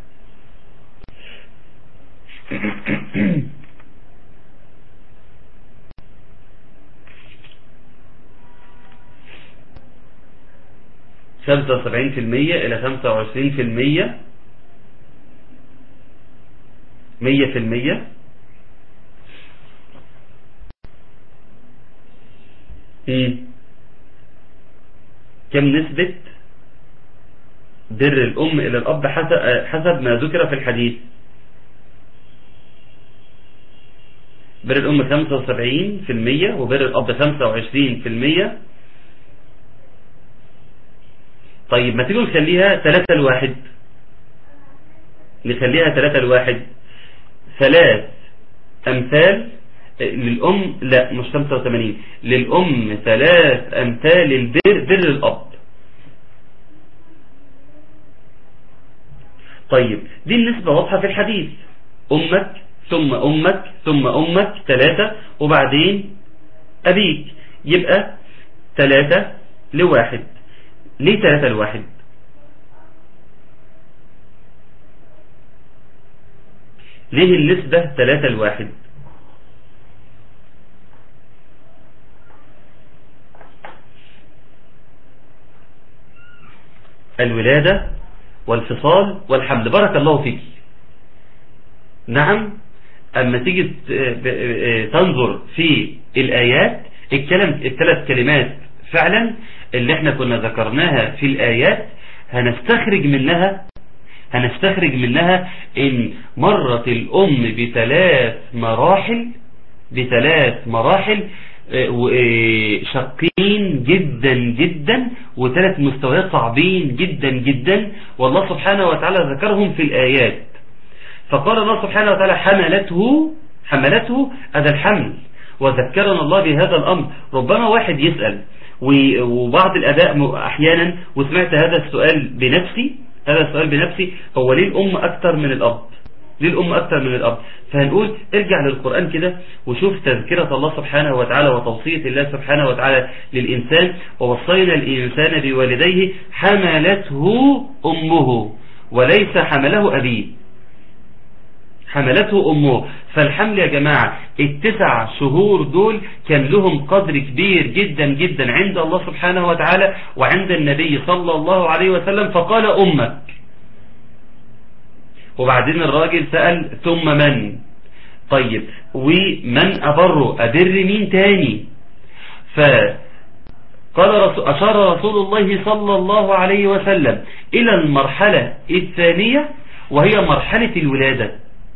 خمسة وسبعين في المية إلى خمسة وعشرين في المية، مية في المية. كم نسبة بر الأم إلى الأب حسب ما ذكر في الحديث؟ بر الأم خمسة وسبعين في المية وبر الأب خمسة وعشرين في المية. طيب ما تيجوا نخليها ثلاثة الواحد، نخليها ثلاثة الواحد، ثلاث أمثال للأم، لا مش خمسة وثمانين، للأم ثلاث أمثال البر بر الأب. طيب دي النسبة واضحة في الحديث، أمك ثم أمك ثم أمك ثلاثة وبعدين أبيك، يبقى ثلاثة لواحد. ليه ثلاثة لواحد؟ ليه النسبة ثلاثة لواحد؟ الولادة والفصال والحمل. بارك الله فيك. نعم، أما تيجي تنظر في الآيات الكلام الثلاث كلمات فعلا اللي احنا كنا ذكرناها في الآيات هنستخرج منها هنستخرج منها ان مرت الأم بثلاث مراحل بثلاث مراحل شقين جدا جدا وثلاث مستويات صعبين جدا جدا، والله سبحانه وتعالى ذكرهم في الآيات. فقال الله سبحانه وتعالى حملته حملته هذا الحمل، وذكرنا الله بهذا الأمر. ربما واحد يسأل وبعض الأداء أحيانا، وسمعت هذا السؤال بنفسي هذا السؤال بنفسي هو ليه الأم أكثر من الأب؟ ليه الأم أكثر من الأب؟ فهنقول ارجع للقرآن كده وشوف تذكرة الله سبحانه وتعالى وتوصية الله سبحانه وتعالى للإنسان: ووصينا الإنسان بوالديه حملته أمه وليس حمله أبيه، حملته أمه. فالحمل يا جماعة التسع شهور دول كان لهم قدر كبير جدا جدا عند الله سبحانه وتعالى وعند النبي صلى الله عليه وسلم، فقال أمك. وبعدين الراجل سأل ثم من؟ طيب ومن أبر أبر مين تاني؟ فقال رسول أشار رسول الله صلى الله عليه وسلم إلى المرحلة الثانية وهي مرحلة الولادة،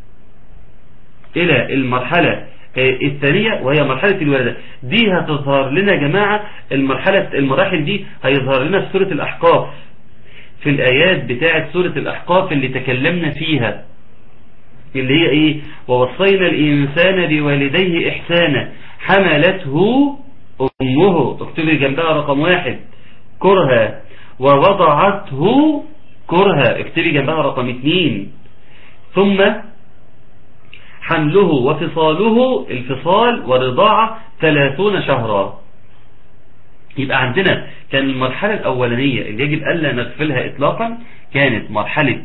إلى المرحلة الثانية وهي مرحلة الولادة. دي هتظهر لنا يا جماعة، المرحلة المراحل دي هيظهر لنا في سورة الأحقاف، في الآيات بتاعة سورة الأحقاف اللي تكلمنا فيها، اللي هي إيه؟ ووصينا الإنسان بوالديه إحسانا حملته أمه، اكتبي جنبها رقم واحد كرها، ووضعته كرها، اكتبي جنبها رقم اثنين، ثم حمله وفصاله، الفصال والرضاعة ثلاثون شهرا. يبقى عندنا كان المرحلة الأولانية اللي يجب ألا نغفلها إطلاقا كانت مرحلة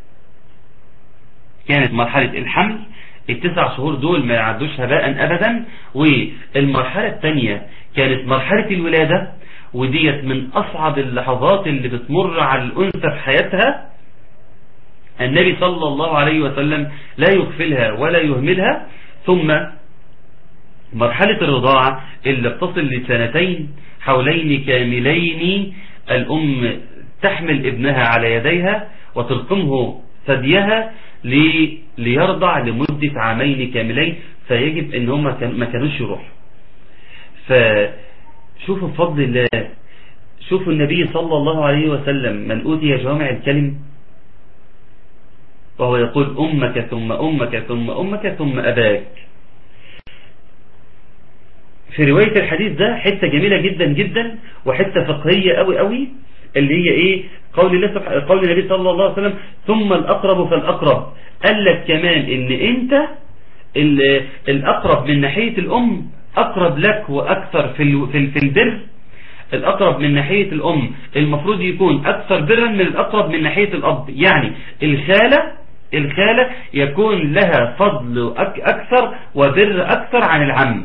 كانت مرحلة الحمل، التسع شهور دول ما يعدوش هباء أبدا. والمرحلة الثانية كانت مرحلة الولادة، وديت من أصعب اللحظات اللي بتمر على الأنثى في حياتها. النبي صلى الله عليه وسلم لا يغفلها ولا يهملها. ثم مرحلة الرضاعة اللي بتصل لسنتين حولين كاملين، الأم تحمل ابنها على يديها وتلقمه ثديها ليرضع لمدة عامين كاملين، فيجب ان هم ما كانوش يروحوا. فشوفوا بفضل الله، شوفوا النبي صلى الله عليه وسلم من أوتي جوامع الكلم، وهو يقول أمك ثم أمك ثم أمك ثم أباك. في رواية الحديث ده حتة جميلة جدا جدا وحتة فقهية قوي قوي، اللي هي ايه؟ قول الله سبحانه، قول النبي صلى الله عليه وسلم ثم الأقرب فالأقرب. قال لك كمان ان انت الأقرب من ناحية الأم أقرب لك وأكثر في في البر. الأقرب من ناحية الأم المفروض يكون أكثر برا من الأقرب من ناحية الأب. يعني الخالة الخالة يكون لها فضل أكثر وبر أكثر عن العم.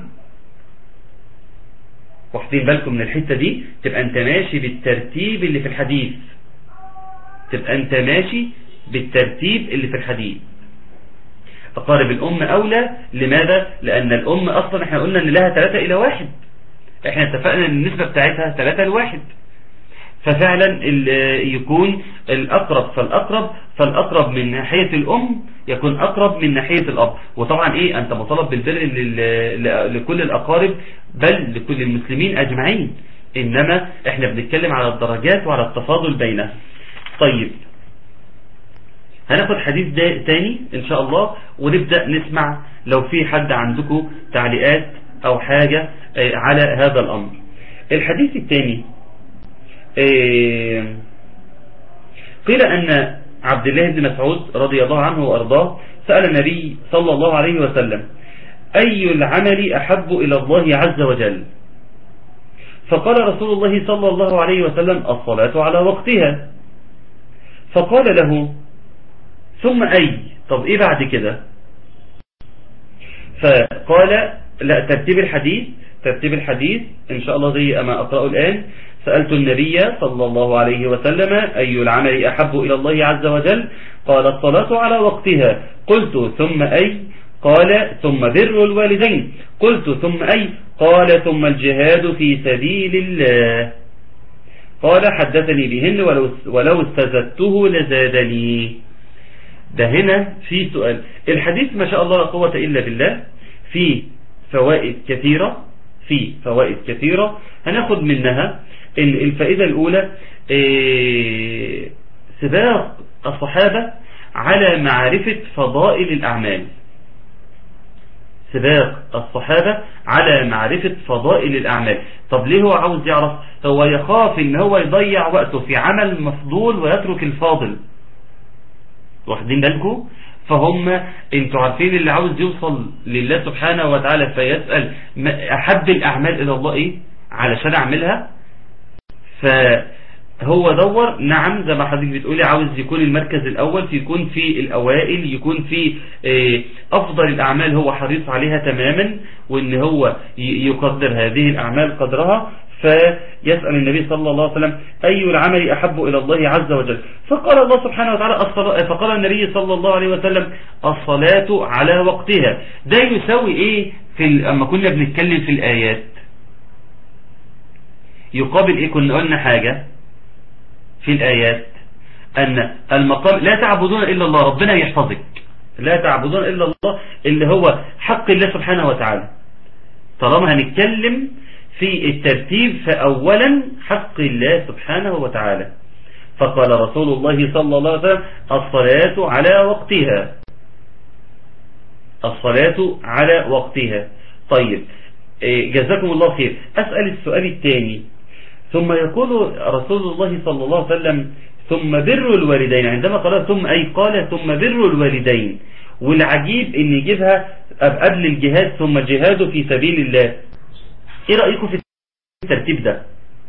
واخدين بالكم من الحتة دي؟ تبقى أنت ماشي بالترتيب اللي في الحديث، تبقى أنت ماشي بالترتيب اللي في الحديث. أقارب الأم أولى. لماذا؟ لأن الأم أصلا احنا قلنا أن لها ثلاثة إلى واحد، احنا اتفقنا أن النسبة بتاعتها ثلاثة لواحد. ففعلا يكون الأقرب فالأقرب فالأقرب من ناحية الأم يكون أقرب من ناحية الأب. وطبعا إيه؟ أنت مطالب بالبر لكل الأقارب بل لكل المسلمين أجمعين، إنما إحنا بنتكلم على الدرجات وعلى التفاضل بينها. طيب هناخد حديث ده تاني إن شاء الله ونبدأ نسمع لو في حد عندكم تعليقات أو حاجة على هذا الأمر. الحديث الثاني قيل أن عبد الله بن مسعود رضي الله عنه وأرضاه سأل النبي صلى الله عليه وسلم أي العمل أحب إلى الله عز وجل؟ فقال رسول الله صلى الله عليه وسلم الصلاة على وقتها. فقال له ثم أي؟ طب إيه بعد كده؟ فقال لا، ترتيب الحديث ترتيب الحديث إن شاء الله زي أما أقرأه الآن. سألت النبي صلى الله عليه وسلم أي العمل أحب إلى الله عز وجل؟ قال الصلاة على وقتها. قلت ثم أي؟ قال ثم بر الوالدين. قلت ثم أي؟ قال ثم الجهاد في سبيل الله. قال حدثني بهن ولو, ولو استزدته لزادني. ده هنا في سؤال. الحديث ما شاء الله لا قوة إلا بالله في فوائد كثيرة في فوائد كثيرة هناخد منها. الفائدة الأولى إيه سباق الصحابة على معرفة فضائل الأعمال. سباق الصحابة على معرفة فضائل الأعمال. طب ليه هو عاوز يعرف؟ هو يخاف ان هو يضيع وقته في عمل مفضول ويترك الفاضل. واخدين بالكم؟ فهم انتوا عارفين اللي عاوز يوصل لله سبحانه وتعالى فيسأل أحب الأعمال إلى الله إيه علشان أعملها. فهو دور نعم زي ما حضرتك بتقولي عاوز يكون المركز الأول، في يكون في الأوائل، يكون في أفضل الأعمال هو حريص عليها تماما، وإن هو يقدر هذه الأعمال قدرها. فيسأل النبي صلى الله عليه وسلم أي العمل أحب إلى الله عز وجل؟ فقال الله سبحانه وتعالى الصلاة. فقال النبي صلى الله عليه وسلم الصلاة على وقتها. ده يساوي إيه في لما كنا بنتكلم في الآيات؟ يقابل إيه؟ كنا قلنا حاجة في الآيات أن المقام لا تعبدون إلا الله، ربنا يحفظك، لا تعبدون إلا الله اللي هو حق الله سبحانه وتعالى. طالما هنتكلم في الترتيب فأولا حق الله سبحانه وتعالى. فقال رسول الله صلى الله عليه وسلم الصلاة على وقتها. الصلاة على وقتها. طيب جزاكم الله خير. أسأل السؤال الثاني. ثم يقول رسول الله صلى الله عليه وسلم ثم بر الوالدين. عندما قال ثم أي قال ثم بر الوالدين. والعجيب ان يجيبها قبل الجهاد ثم الجهاد في سبيل الله. ايه رأيكم في الترتيب ده؟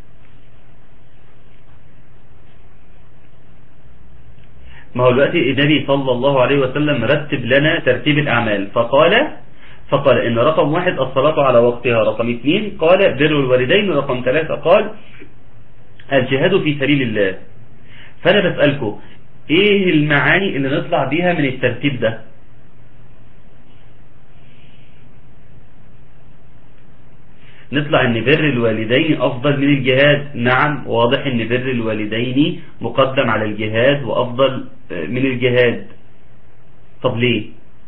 ما هو دلوقتي النبي صلى الله عليه وسلم رتب لنا ترتيب الأعمال. فقال فقال إن رقم واحد الصلاة على وقتها، رقم اثنين قال بر الوالدين، ورقم ثلاثة قال الجهاد في سبيل الله. فأنا بسألكم ايه المعاني اللي نطلع بيها من الترتيب ده؟ نطلع ان بر الوالدين افضل من الجهاد. نعم واضح ان بر الوالدين مقدم على الجهاد وافضل من الجهاد. طب ليه؟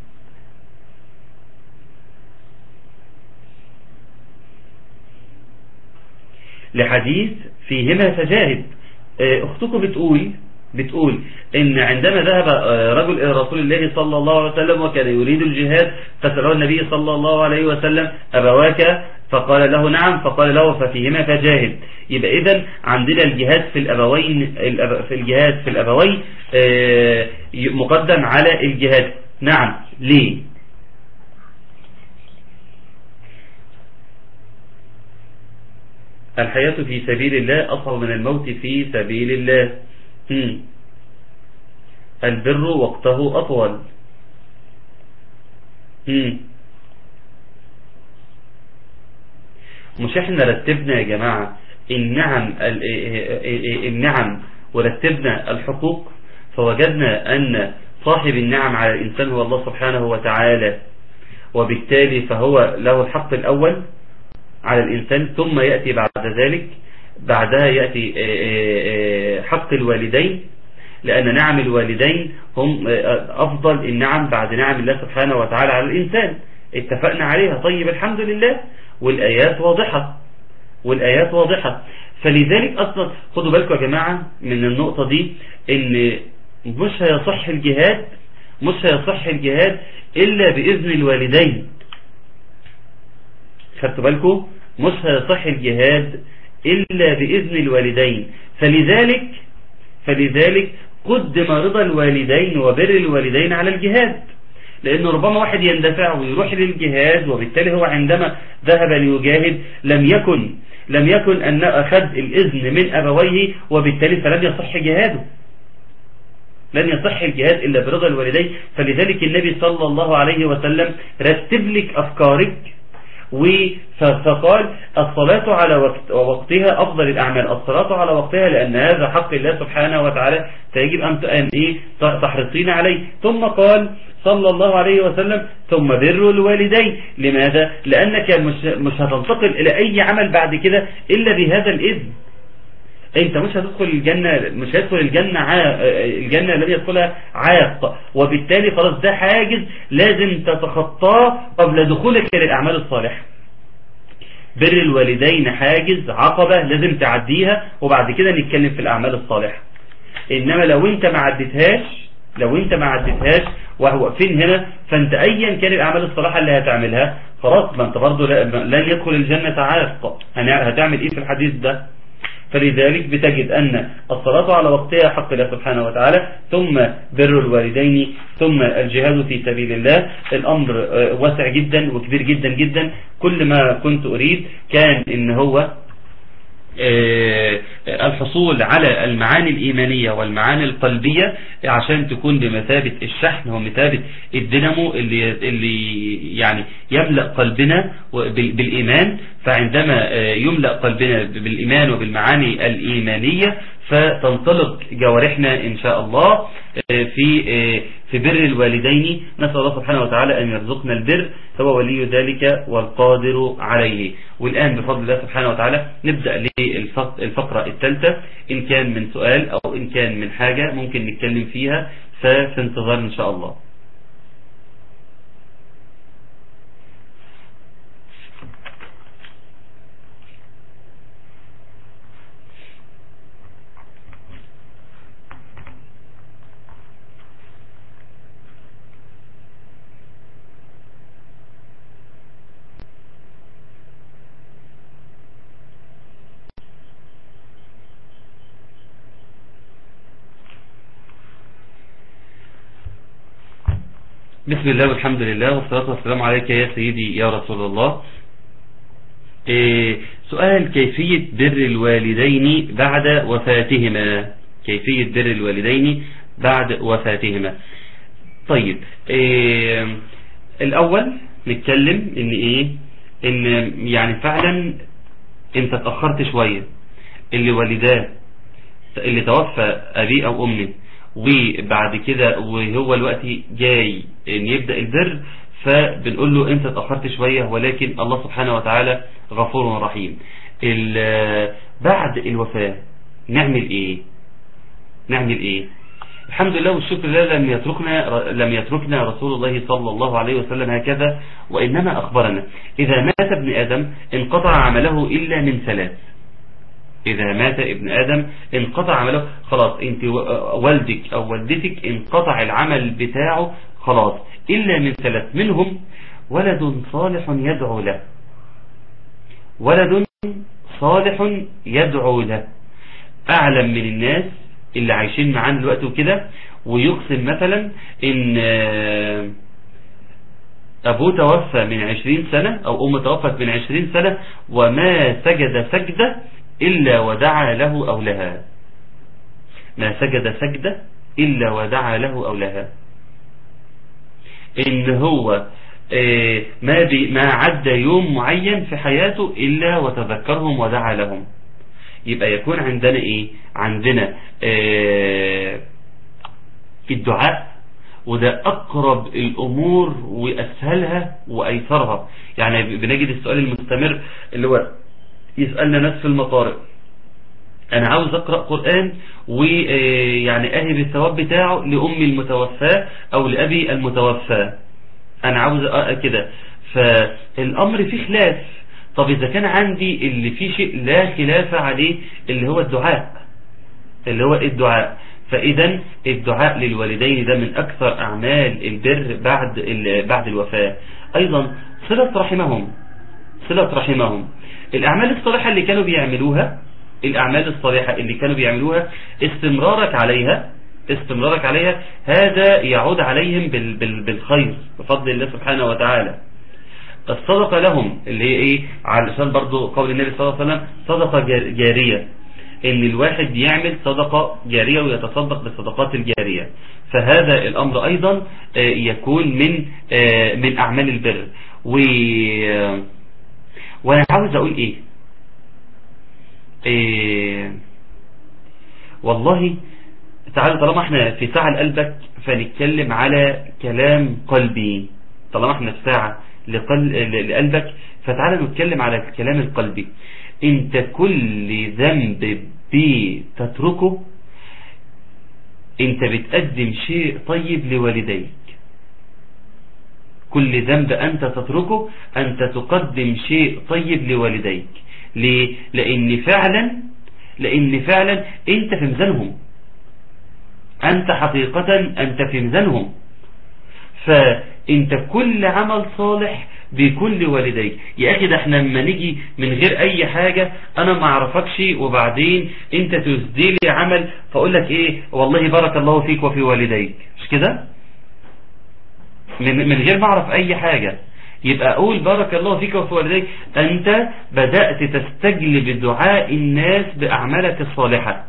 لحديث فيهما فجاهد. اختكم بتقول بتقول ان عندما ذهب رجل الى رسول الله صلى الله عليه وسلم وكان يريد الجهاد فسأله النبي صلى الله عليه وسلم أبواك؟ فقال له نعم. فقال له ففيهما فجاهد. يبقى اذا عندنا الجهاد في الابوين في الجهاد في الابوين مقدم على الجهاد. نعم ليه؟ الحياة في سبيل الله أصعب من الموت في سبيل الله. مم. البر وقته أطول. مم. مش احنا رتبنا يا جماعة النعم النعم ورتبنا الحقوق، فوجدنا أن صاحب النعم على الإنسان هو الله سبحانه وتعالى، وبالتالي فهو له الحق الأول على الإنسان، ثم يأتي بعد ذلك بعدها يأتي حق الوالدين، لأن نعم الوالدين هم أفضل النعم بعد نعم الله سبحانه وتعالى على الإنسان. اتفقنا عليها. طيب الحمد لله. والآيات واضحة والآيات واضحة. فلذلك أصلا خدوا بالكم يا جماعة من النقطة دي، إن مش هيصح الجهاد مش هيصح الجهاد إلا بإذن الوالدين. خدتوا بالكم؟ مش هيصح الجهاد إلا بإذن الوالدين. فلذلك فلذلك قدم رضا الوالدين وبر الوالدين على الجهاد، لأنه ربما واحد يندفع ويروح للجهاد، وبالتالي هو عندما ذهب ليجاهد لم يكن لم يكن أن أخذ الإذن من أبويه، وبالتالي فلن يصح جهاده لن يصح الجهاد إلا برضا الوالدين. فلذلك النبي صلى الله عليه وسلم رتب لك أفكارك فقال الصلاة على وقت وقتها أفضل الأعمال، الصلاة على وقتها لأن هذا حق الله سبحانه وتعالى فيجب أن إيه تحرصين عليه. ثم قال صلى الله عليه وسلم ثم بر الوالدين. لماذا؟ لأنك مش هتنتقل إلى أي عمل بعد كده إلا بهذا الإذن. انت مش هتدخل الجنة، مش هتدخل الجنة عا... الجنة الذي يدخلها عاق، وبالتالي خلاص ده حاجز لازم تتخطاه قبل دخولك للأعمال الصالحة. بر الوالدين حاجز عقبة لازم تعديها وبعد كده نتكلم في الأعمال الصالحة. إنما لو انت ما عدتهاش لو انت ما عدتهاش وهو فين هنا، فانت ايا كان الأعمال الصالحة اللي هتعملها خلاص ما انت برضه لن يدخل الجنة عاق. هتعمل ايه في الحديث ده؟ فلذلك بتجد أن الصلاة على وقتها حق الله سبحانه وتعالى، ثم بر الوالدين، ثم الجهاد في سبيل الله. الأمر واسع جدا وكبير جدا جدا. كل ما كنت أريد كان إن هو الحصول على المعاني الإيمانية والمعاني القلبية عشان تكون بمثابة الشحن ومثابة الدينامو اللي, اللي يعني يملأ قلبنا بالإيمان. فعندما يملأ قلبنا بالإيمان وبالمعاني الإيمانية فتنطلق جوارحنا إن شاء الله في في بر الوالدين. نسأل الله سبحانه وتعالى أن يرزقنا البر، هو ولي ذلك والقادر عليه. والآن بفضل الله سبحانه وتعالى نبدأ للفقرة الثالثة. إن كان من سؤال أو إن كان من حاجة ممكن نتكلم فيها ففي انتظار إن شاء الله. بسم الله والحمد لله والصلاة والسلام عليك يا سيدي يا رسول الله. إيه سؤال: كيفية بر الوالدين بعد وفاتهما. كيفية بر الوالدين بعد وفاتهما. طيب، إيه الأول نتكلم إن إيه إن يعني فعلا أنت اتأخرت شوية. اللي والداه اللي توفى أبي أو أمي وبعد كده وهو الوقت جاي ان يبدأ البر، فبنقول له انت اتأخرت شوية ولكن الله سبحانه وتعالى غفور رحيم. بعد الوفاة نعمل ايه نعمل ايه الحمد لله والشكر لله لم يتركنا لم يتركنا رسول الله صلى الله عليه وسلم هكذا، وإنما أخبرنا إذا مات ابن آدم انقطع عمله إلا من ثلاث. إذا مات ابن آدم انقطع عمله، خلاص انت والدك أو والدتك انقطع العمل بتاعه خلاص إلا من ثلاث، منهم ولد صالح يدعو له. ولد صالح يدعو له. أعلم من الناس اللي عايشين معانا دلوقتي وكده ويقسم مثلا إن أبوه توفى من عشرين سنة أو أمه توفت من عشرين سنة وما سجد سجدة إلا ودعا له أو لها. ما سجد سجدة إلا ودعا له أو لها. إن هو ما, ما عدى يوم معين في حياته إلا وتذكرهم ودعا لهم. يبقى يكون عندنا إيه عندنا الدعاء، وده أقرب الأمور وأسهلها وأيسرها. يعني بنجد السؤال المستمر اللي هو يسألنا ناس في المطارق: أنا عاوز أقرأ قرآن ويعني أهب الثواب بتاعه لأمي المتوفاة أو لأبي المتوفى، أنا عاوز كده. فالأمر فيه خلاف. طب إذا كان عندي اللي فيه شيء لا خلاف عليه اللي هو الدعاء اللي هو الدعاء فإذا الدعاء للوالدين ده من أكثر أعمال البر بعد بعد الوفاة. أيضا صلة رحمهم صلة رحمهم الأعمال الصالحة اللي كانوا بيعملوها الأعمال الصالحة اللي كانوا بيعملوها استمرارك عليها استمرارك عليها هذا يعود عليهم بالخير بفضل الله سبحانه وتعالى. الصدقة لهم اللي هي ايه علشان برضو قول النبي صلى الله عليه وسلم صدقة جارية، ان الواحد يعمل صدقة جارية ويتصدق بالصدقات الجارية، فهذا الامر ايضا يكون من من اعمال البر. و وانا عاوز اقول ايه, إيه والله تعالوا طالما احنا في ساعة لقلبك فنتكلم على كلام قلبي. طالما احنا في ساعة لقلبك فتعالى نتكلم على الكلام القلبي. انت كل ذنب بتتركه انت بتقدم شيء طيب لوالديك. كل ذنب انت تتركه انت تقدم شيء طيب لوالديك. ليه؟ لان فعلا لان فعلا انت في ميزانهم، انت حقيقة انت في ميزانهم. فانت كل عمل صالح بيكون لوالديك. يا اخي ده احنا لما نيجي من غير اي حاجة انا ما اعرفكش وبعدين انت تسدي لي عمل فاقول لك ايه والله بارك الله فيك وفي والديك، مش كده؟ من, من غير ما اعرف اي حاجة يبقى اقول بارك الله فيك وفي والديك. انت بدأت تستجلب دعاء الناس باعمالك الصالحة.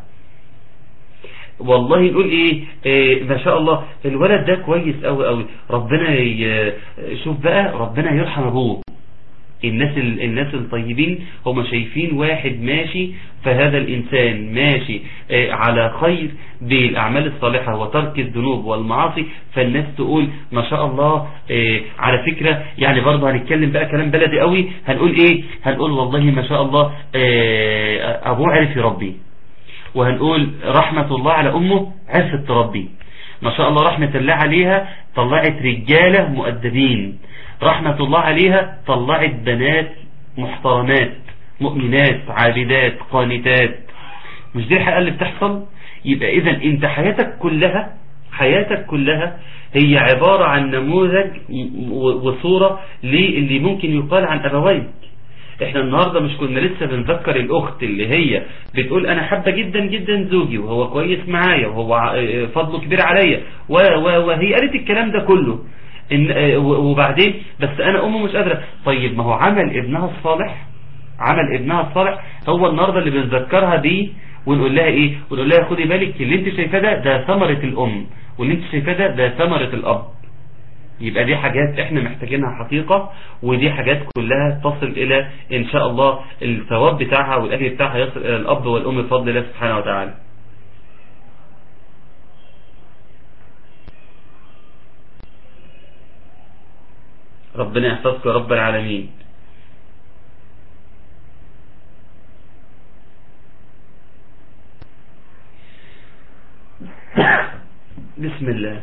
والله نقول ايه, إيه ما شاء الله الولد ده كويس قوي قوي ربنا شوف بقى ربنا يرحم ابوه. الناس الناس الطيبين هم شايفين واحد ماشي فهذا الانسان ماشي إيه على خير بالاعمال الصالحة وترك الذنوب والمعاصي، فالناس تقول ما شاء الله. إيه على فكرة يعني برضه هنتكلم بقى كلام بلدي قوي هنقول ايه هنقول والله ما شاء الله إيه ابوه عرف يربي، وهنقول رحمة الله على أمه عرفت تربي، ما شاء الله رحمة الله عليها طلعت رجالة مؤدبين، رحمة الله عليها طلعت بنات محترمات مؤمنات عابدات قانتات. مش دي الحقيقة اللي بتحصل؟ يبقى إذا أنت حياتك كلها حياتك كلها هي عبارة عن نموذج وصورة للي ممكن يقال عن أبويك. احنا النهاردة مش كنا لسه بنذكر الاخت اللي هي بتقول انا حابة جدا جدا زوجي وهو كويس معايا وهو فضله كبير عليا وهي قالت الكلام ده كله إن وبعدين بس انا امه مش قادرة. طيب ما هو عمل ابنها الصالح عمل ابنها الصالح هو النهاردة اللي بنذكرها بيه ونقول لها ايه ونقول لها خدي بالك اللي انت شايفاه ده ده ثمرة الام واللي انت شايفاه ده ده ثمرة الاب. يبقى دي حاجات احنا محتاجينها حقيقة، ودي حاجات كلها تصل الى ان شاء الله الثواب بتاعها والاجر بتاعها يصل الى الاب والام بفضل الله سبحانه وتعالى. ربنا يحفظك يا رب العالمين. بسم الله.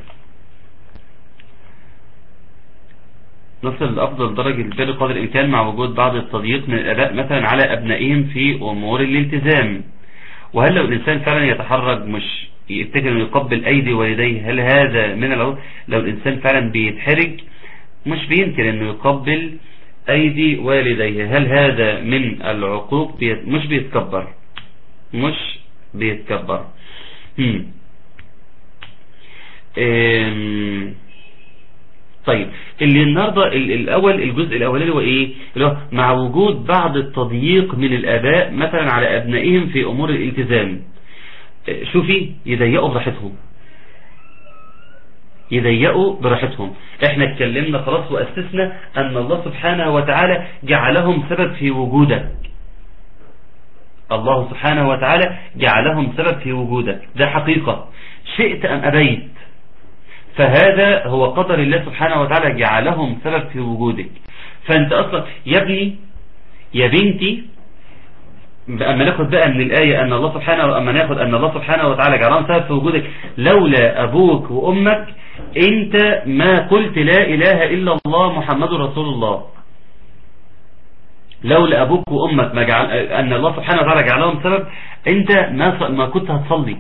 نصل لأفضل درجة البر قدر الإمكان مع وجود بعض التضييق من الآباء مثلا على أبنائهم في أمور الالتزام. وهل لو الإنسان فعلا يتحرج مش يفتكر أنه يقبل أيدي والديه هل هذا من العقوق؟ لو الإنسان فعلا بيتحرج مش بيمكن أنه يقبل أيدي والديه هل هذا من العقوق؟ بيت مش بيتكبر مش بيتكبر. هم. ام طيب اللي النهاردة الأول الجزء الأولاني هو إيه اللي هو مع وجود بعض التضييق من الآباء مثلا على أبنائهم في أمور الالتزام. شوفي يضيقوا براحتهم يضيقوا براحتهم. احنا اتكلمنا خلاص وأسسنا أن الله سبحانه وتعالى جعلهم سبب في وجودك. الله سبحانه وتعالى جعلهم سبب في وجودك، ده حقيقة شئت أم أبيت، فهذا هو قدر الله سبحانه وتعالى جعلهم سبب في وجودك. فانت اصلا يا ابني يا بنتي اما ناخد بقى من الآية ان الله سبحانه اما ناخد ان الله سبحانه وتعالى جعلهم سبب في وجودك لولا ابوك وامك انت ما قلت لا اله الا الله محمد رسول الله. لولا ابوك وامك ما جعل ان الله سبحانه وتعالى جعلهم سبب انت ما ما كنت هتصلي.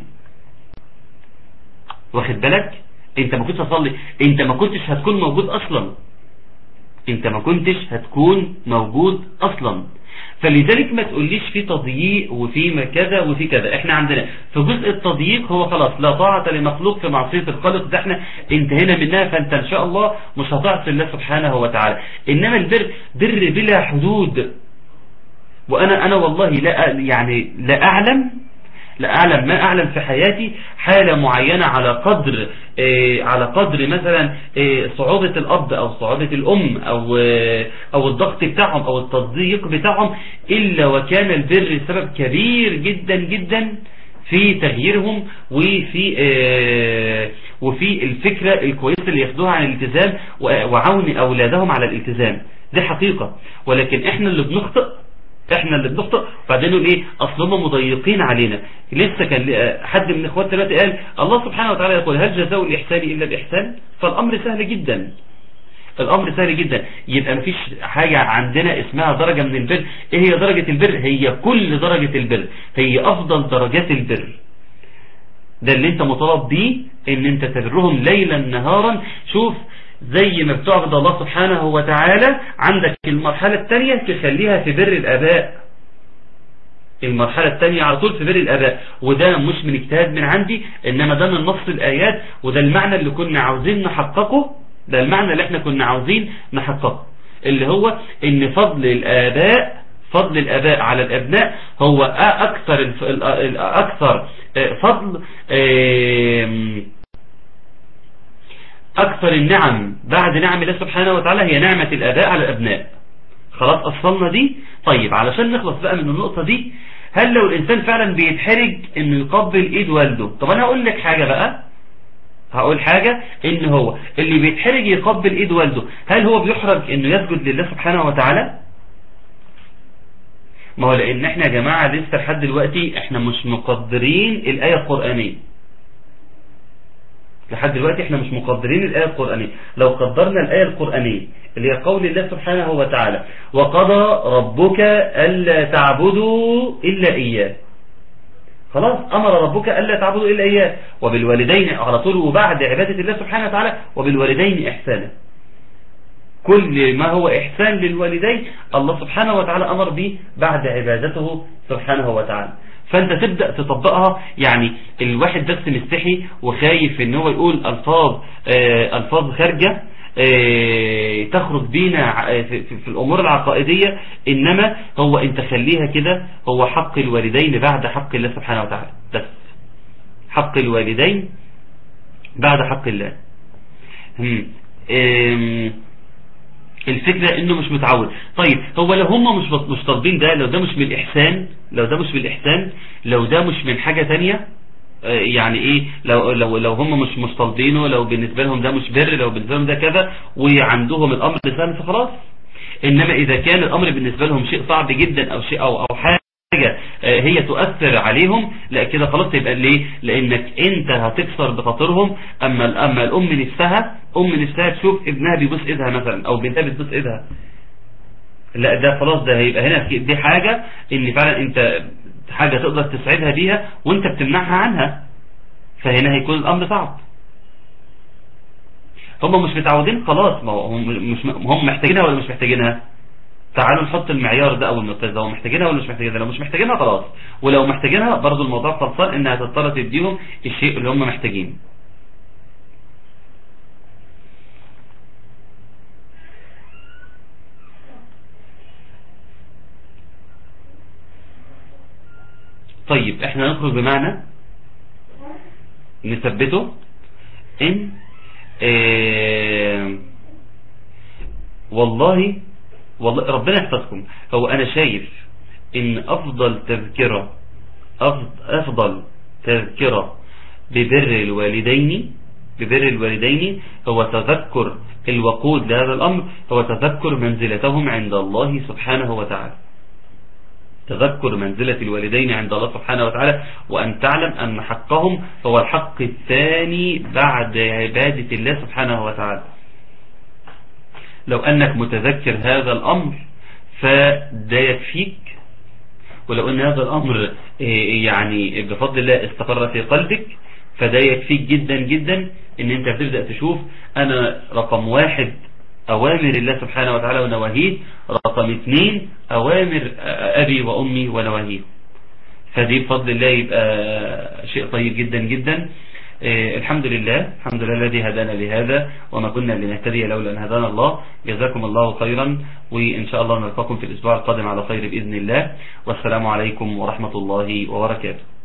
واخد بالك؟ انت ما كنتش هتصلي، انت ما كنتش هتكون موجود اصلا انت ما كنتش هتكون موجود اصلا. فلذلك ما تقوليش في تضييق وفي كذا وفي كذا. احنا عندنا في جزء التضييق هو خلاص لا طاعة لمخلوق في معصية الخالق، ده احنا انتهينا منها، فانت ان شاء الله مش هتعصي الله سبحانه وتعالى. انما البر بر بلا حدود. وانا انا والله لا يعني لا اعلم لا أعلم ما أعلم في حياتي حالة معينة على قدر على قدر مثلا صعوبة الأب أو صعوبة الأم أو أو الضغط بتاعهم أو التضييق بتاعهم، إلا وكان البر سبب كبير جدا جدا في تغييرهم وفي وفي الفكرة الكويسة اللي ياخدوها عن الالتزام وعون أولادهم على الالتزام. دي حقيقة. ولكن احنا اللي بنخطئ احنا اللي بنخطئ بعدين نقول ايه؟ اصل هم مضيقين علينا. لسه كان حد من اخواتي دلوقتي قال الله سبحانه وتعالى يقول هل جزاء الاحسان الا باحسان؟ فالامر سهل جدا، الامر سهل جدا. يبقى مفيش حاجة عندنا اسمها درجة من البر. ايه هي درجة البر؟ هي كل درجة البر، هي افضل درجات البر. ده اللي انت مطالب بيه، ان انت تبرهم ليلا نهارا. شوف زي ما بتعبد الله سبحانه وتعالى، عندك المرحلة الثانية تخليها في بر الآباء، المرحلة الثانية على طول في بر الآباء. وده مش من اجتهاد من عندي، إنما ده من نص الآيات، وده المعنى اللي كنا عاوزين نحققه، ده المعنى اللي احنا كنا عاوزين نحققه، اللي هو إن فضل الآباء فضل الآباء على الأبناء هو أكثر أكثر فضل أكثر النعم بعد نعم الله سبحانه وتعالى هي نعمة الآباء على الأبناء. خلاص أصلنا دي. طيب علشان نخلص بقى من النقطة دي، هل لو الإنسان فعلا بيتحرج إنه يقبل إيد والده؟ طب أنا هقول لك حاجة بقى، هقول حاجة إن هو اللي بيتحرج يقبل إيد والده، هل هو بيحرج إنه يسجد لله سبحانه وتعالى؟ ما هو لأن إحنا يا جماعة لسه لحد دلوقتي إحنا مش مقدرين الآية القرآنية. لحد دلوقتي احنا مش مقدرين الآية القرآنية. لو قدرنا الآية القرآنية اللي هي قول الله سبحانه وتعالى وقضى ربك ألا تعبدوا إلا إياه، خلاص أمر ربك ألا تعبدوا إلا إياه، وبالوالدين على طول وبعد عبادة الله سبحانه وتعالى وبالوالدين إحسانا. كل ما هو إحسان للوالدين الله سبحانه وتعالى أمر به بعد عبادته سبحانه وتعالى. فانت تبدأ تطبقها. يعني الواحد بس مستحي وخايف ان هو يقول الفاظ آه الفاظ خارجة آه تخرج بينا في, في الامور العقائدية، انما هو انت خليها كده، هو حق الوالدين بعد حق الله سبحانه وتعالى، بس حق الوالدين بعد حق الله. الفكرة انه مش متعود. طيب هو لو هم مش مش طالبين ده، لو ده مش من الاحسان، لو ده مش من الاحسان لو ده مش من حاجة تانية، يعني ايه، لو لو لو هم مش مش طالبينه، لو بالنسبة لهم ده مش بر، لو بالنسبة لهم ده كذا وعندهم الامر سهل فخلاص. انما اذا كان الامر بالنسبة لهم شيء صعب جدا او شيء او او حاجة هي تؤثر عليهم، لا كده خلاص. يبقى ليه؟ لانك انت هتكسر بخاطرهم. اما اما الام نفسها ام نفسها تشوف ابنها بيبوس ايدها مثلا او بنتها بتبوس ايدها، لا ده خلاص، ده هيبقى هنا دي حاجة ان فعلا انت حاجة تقدر تسعدها بيها وانت بتمنعها عنها، فهنا هيكون الامر صعب. هم مش متعودين خلاص، ما هم مش هم محتاجينها ولا مش محتاجينها؟ تعالوا نحط المعيار ده او المقياس ده، هم محتاجينها ولا مش محتاجينها؟ لو مش محتاجينها خلاص، ولو محتاجينها برضو الموضوع خلصان، انها تضطر تديهم الشيء اللي هم محتاجينه. طيب احنا نخرج بمعنى نثبته ان اه والله والله ربنا يحفظكم. هو انا شايف ان افضل تذكرة افضل تذكرة ببر الوالدين ببر الوالدين هو تذكر الوقود لهذا الامر، هو تذكر منزلتهم عند الله سبحانه وتعالى. تذكر منزلة الوالدين عند الله سبحانه وتعالى، وأن تعلم أن حقهم هو الحق الثاني بعد عبادة الله سبحانه وتعالى. لو أنك متذكر هذا الأمر فده يكفيك، ولو أن هذا الأمر يعني بفضل الله استقر في قلبك فده يكفيك جدا جدا، ان انت بتبدأ تشوف أنا رقم واحد أوامر الله سبحانه وتعالى ونواهيه، رقم اثنين أوامر أبي وأمي ونواهيه. فدي بفضل الله يبقى شيء طيب جدا جدا. إيه الحمد لله الحمد لله الذي هدانا لهذا وما كنا لنهتدي لولا أن هدانا الله. جزاكم الله خيرا، وإن شاء الله نلقاكم في الأسبوع القادم على خير بإذن الله، والسلام عليكم ورحمة الله وبركاته.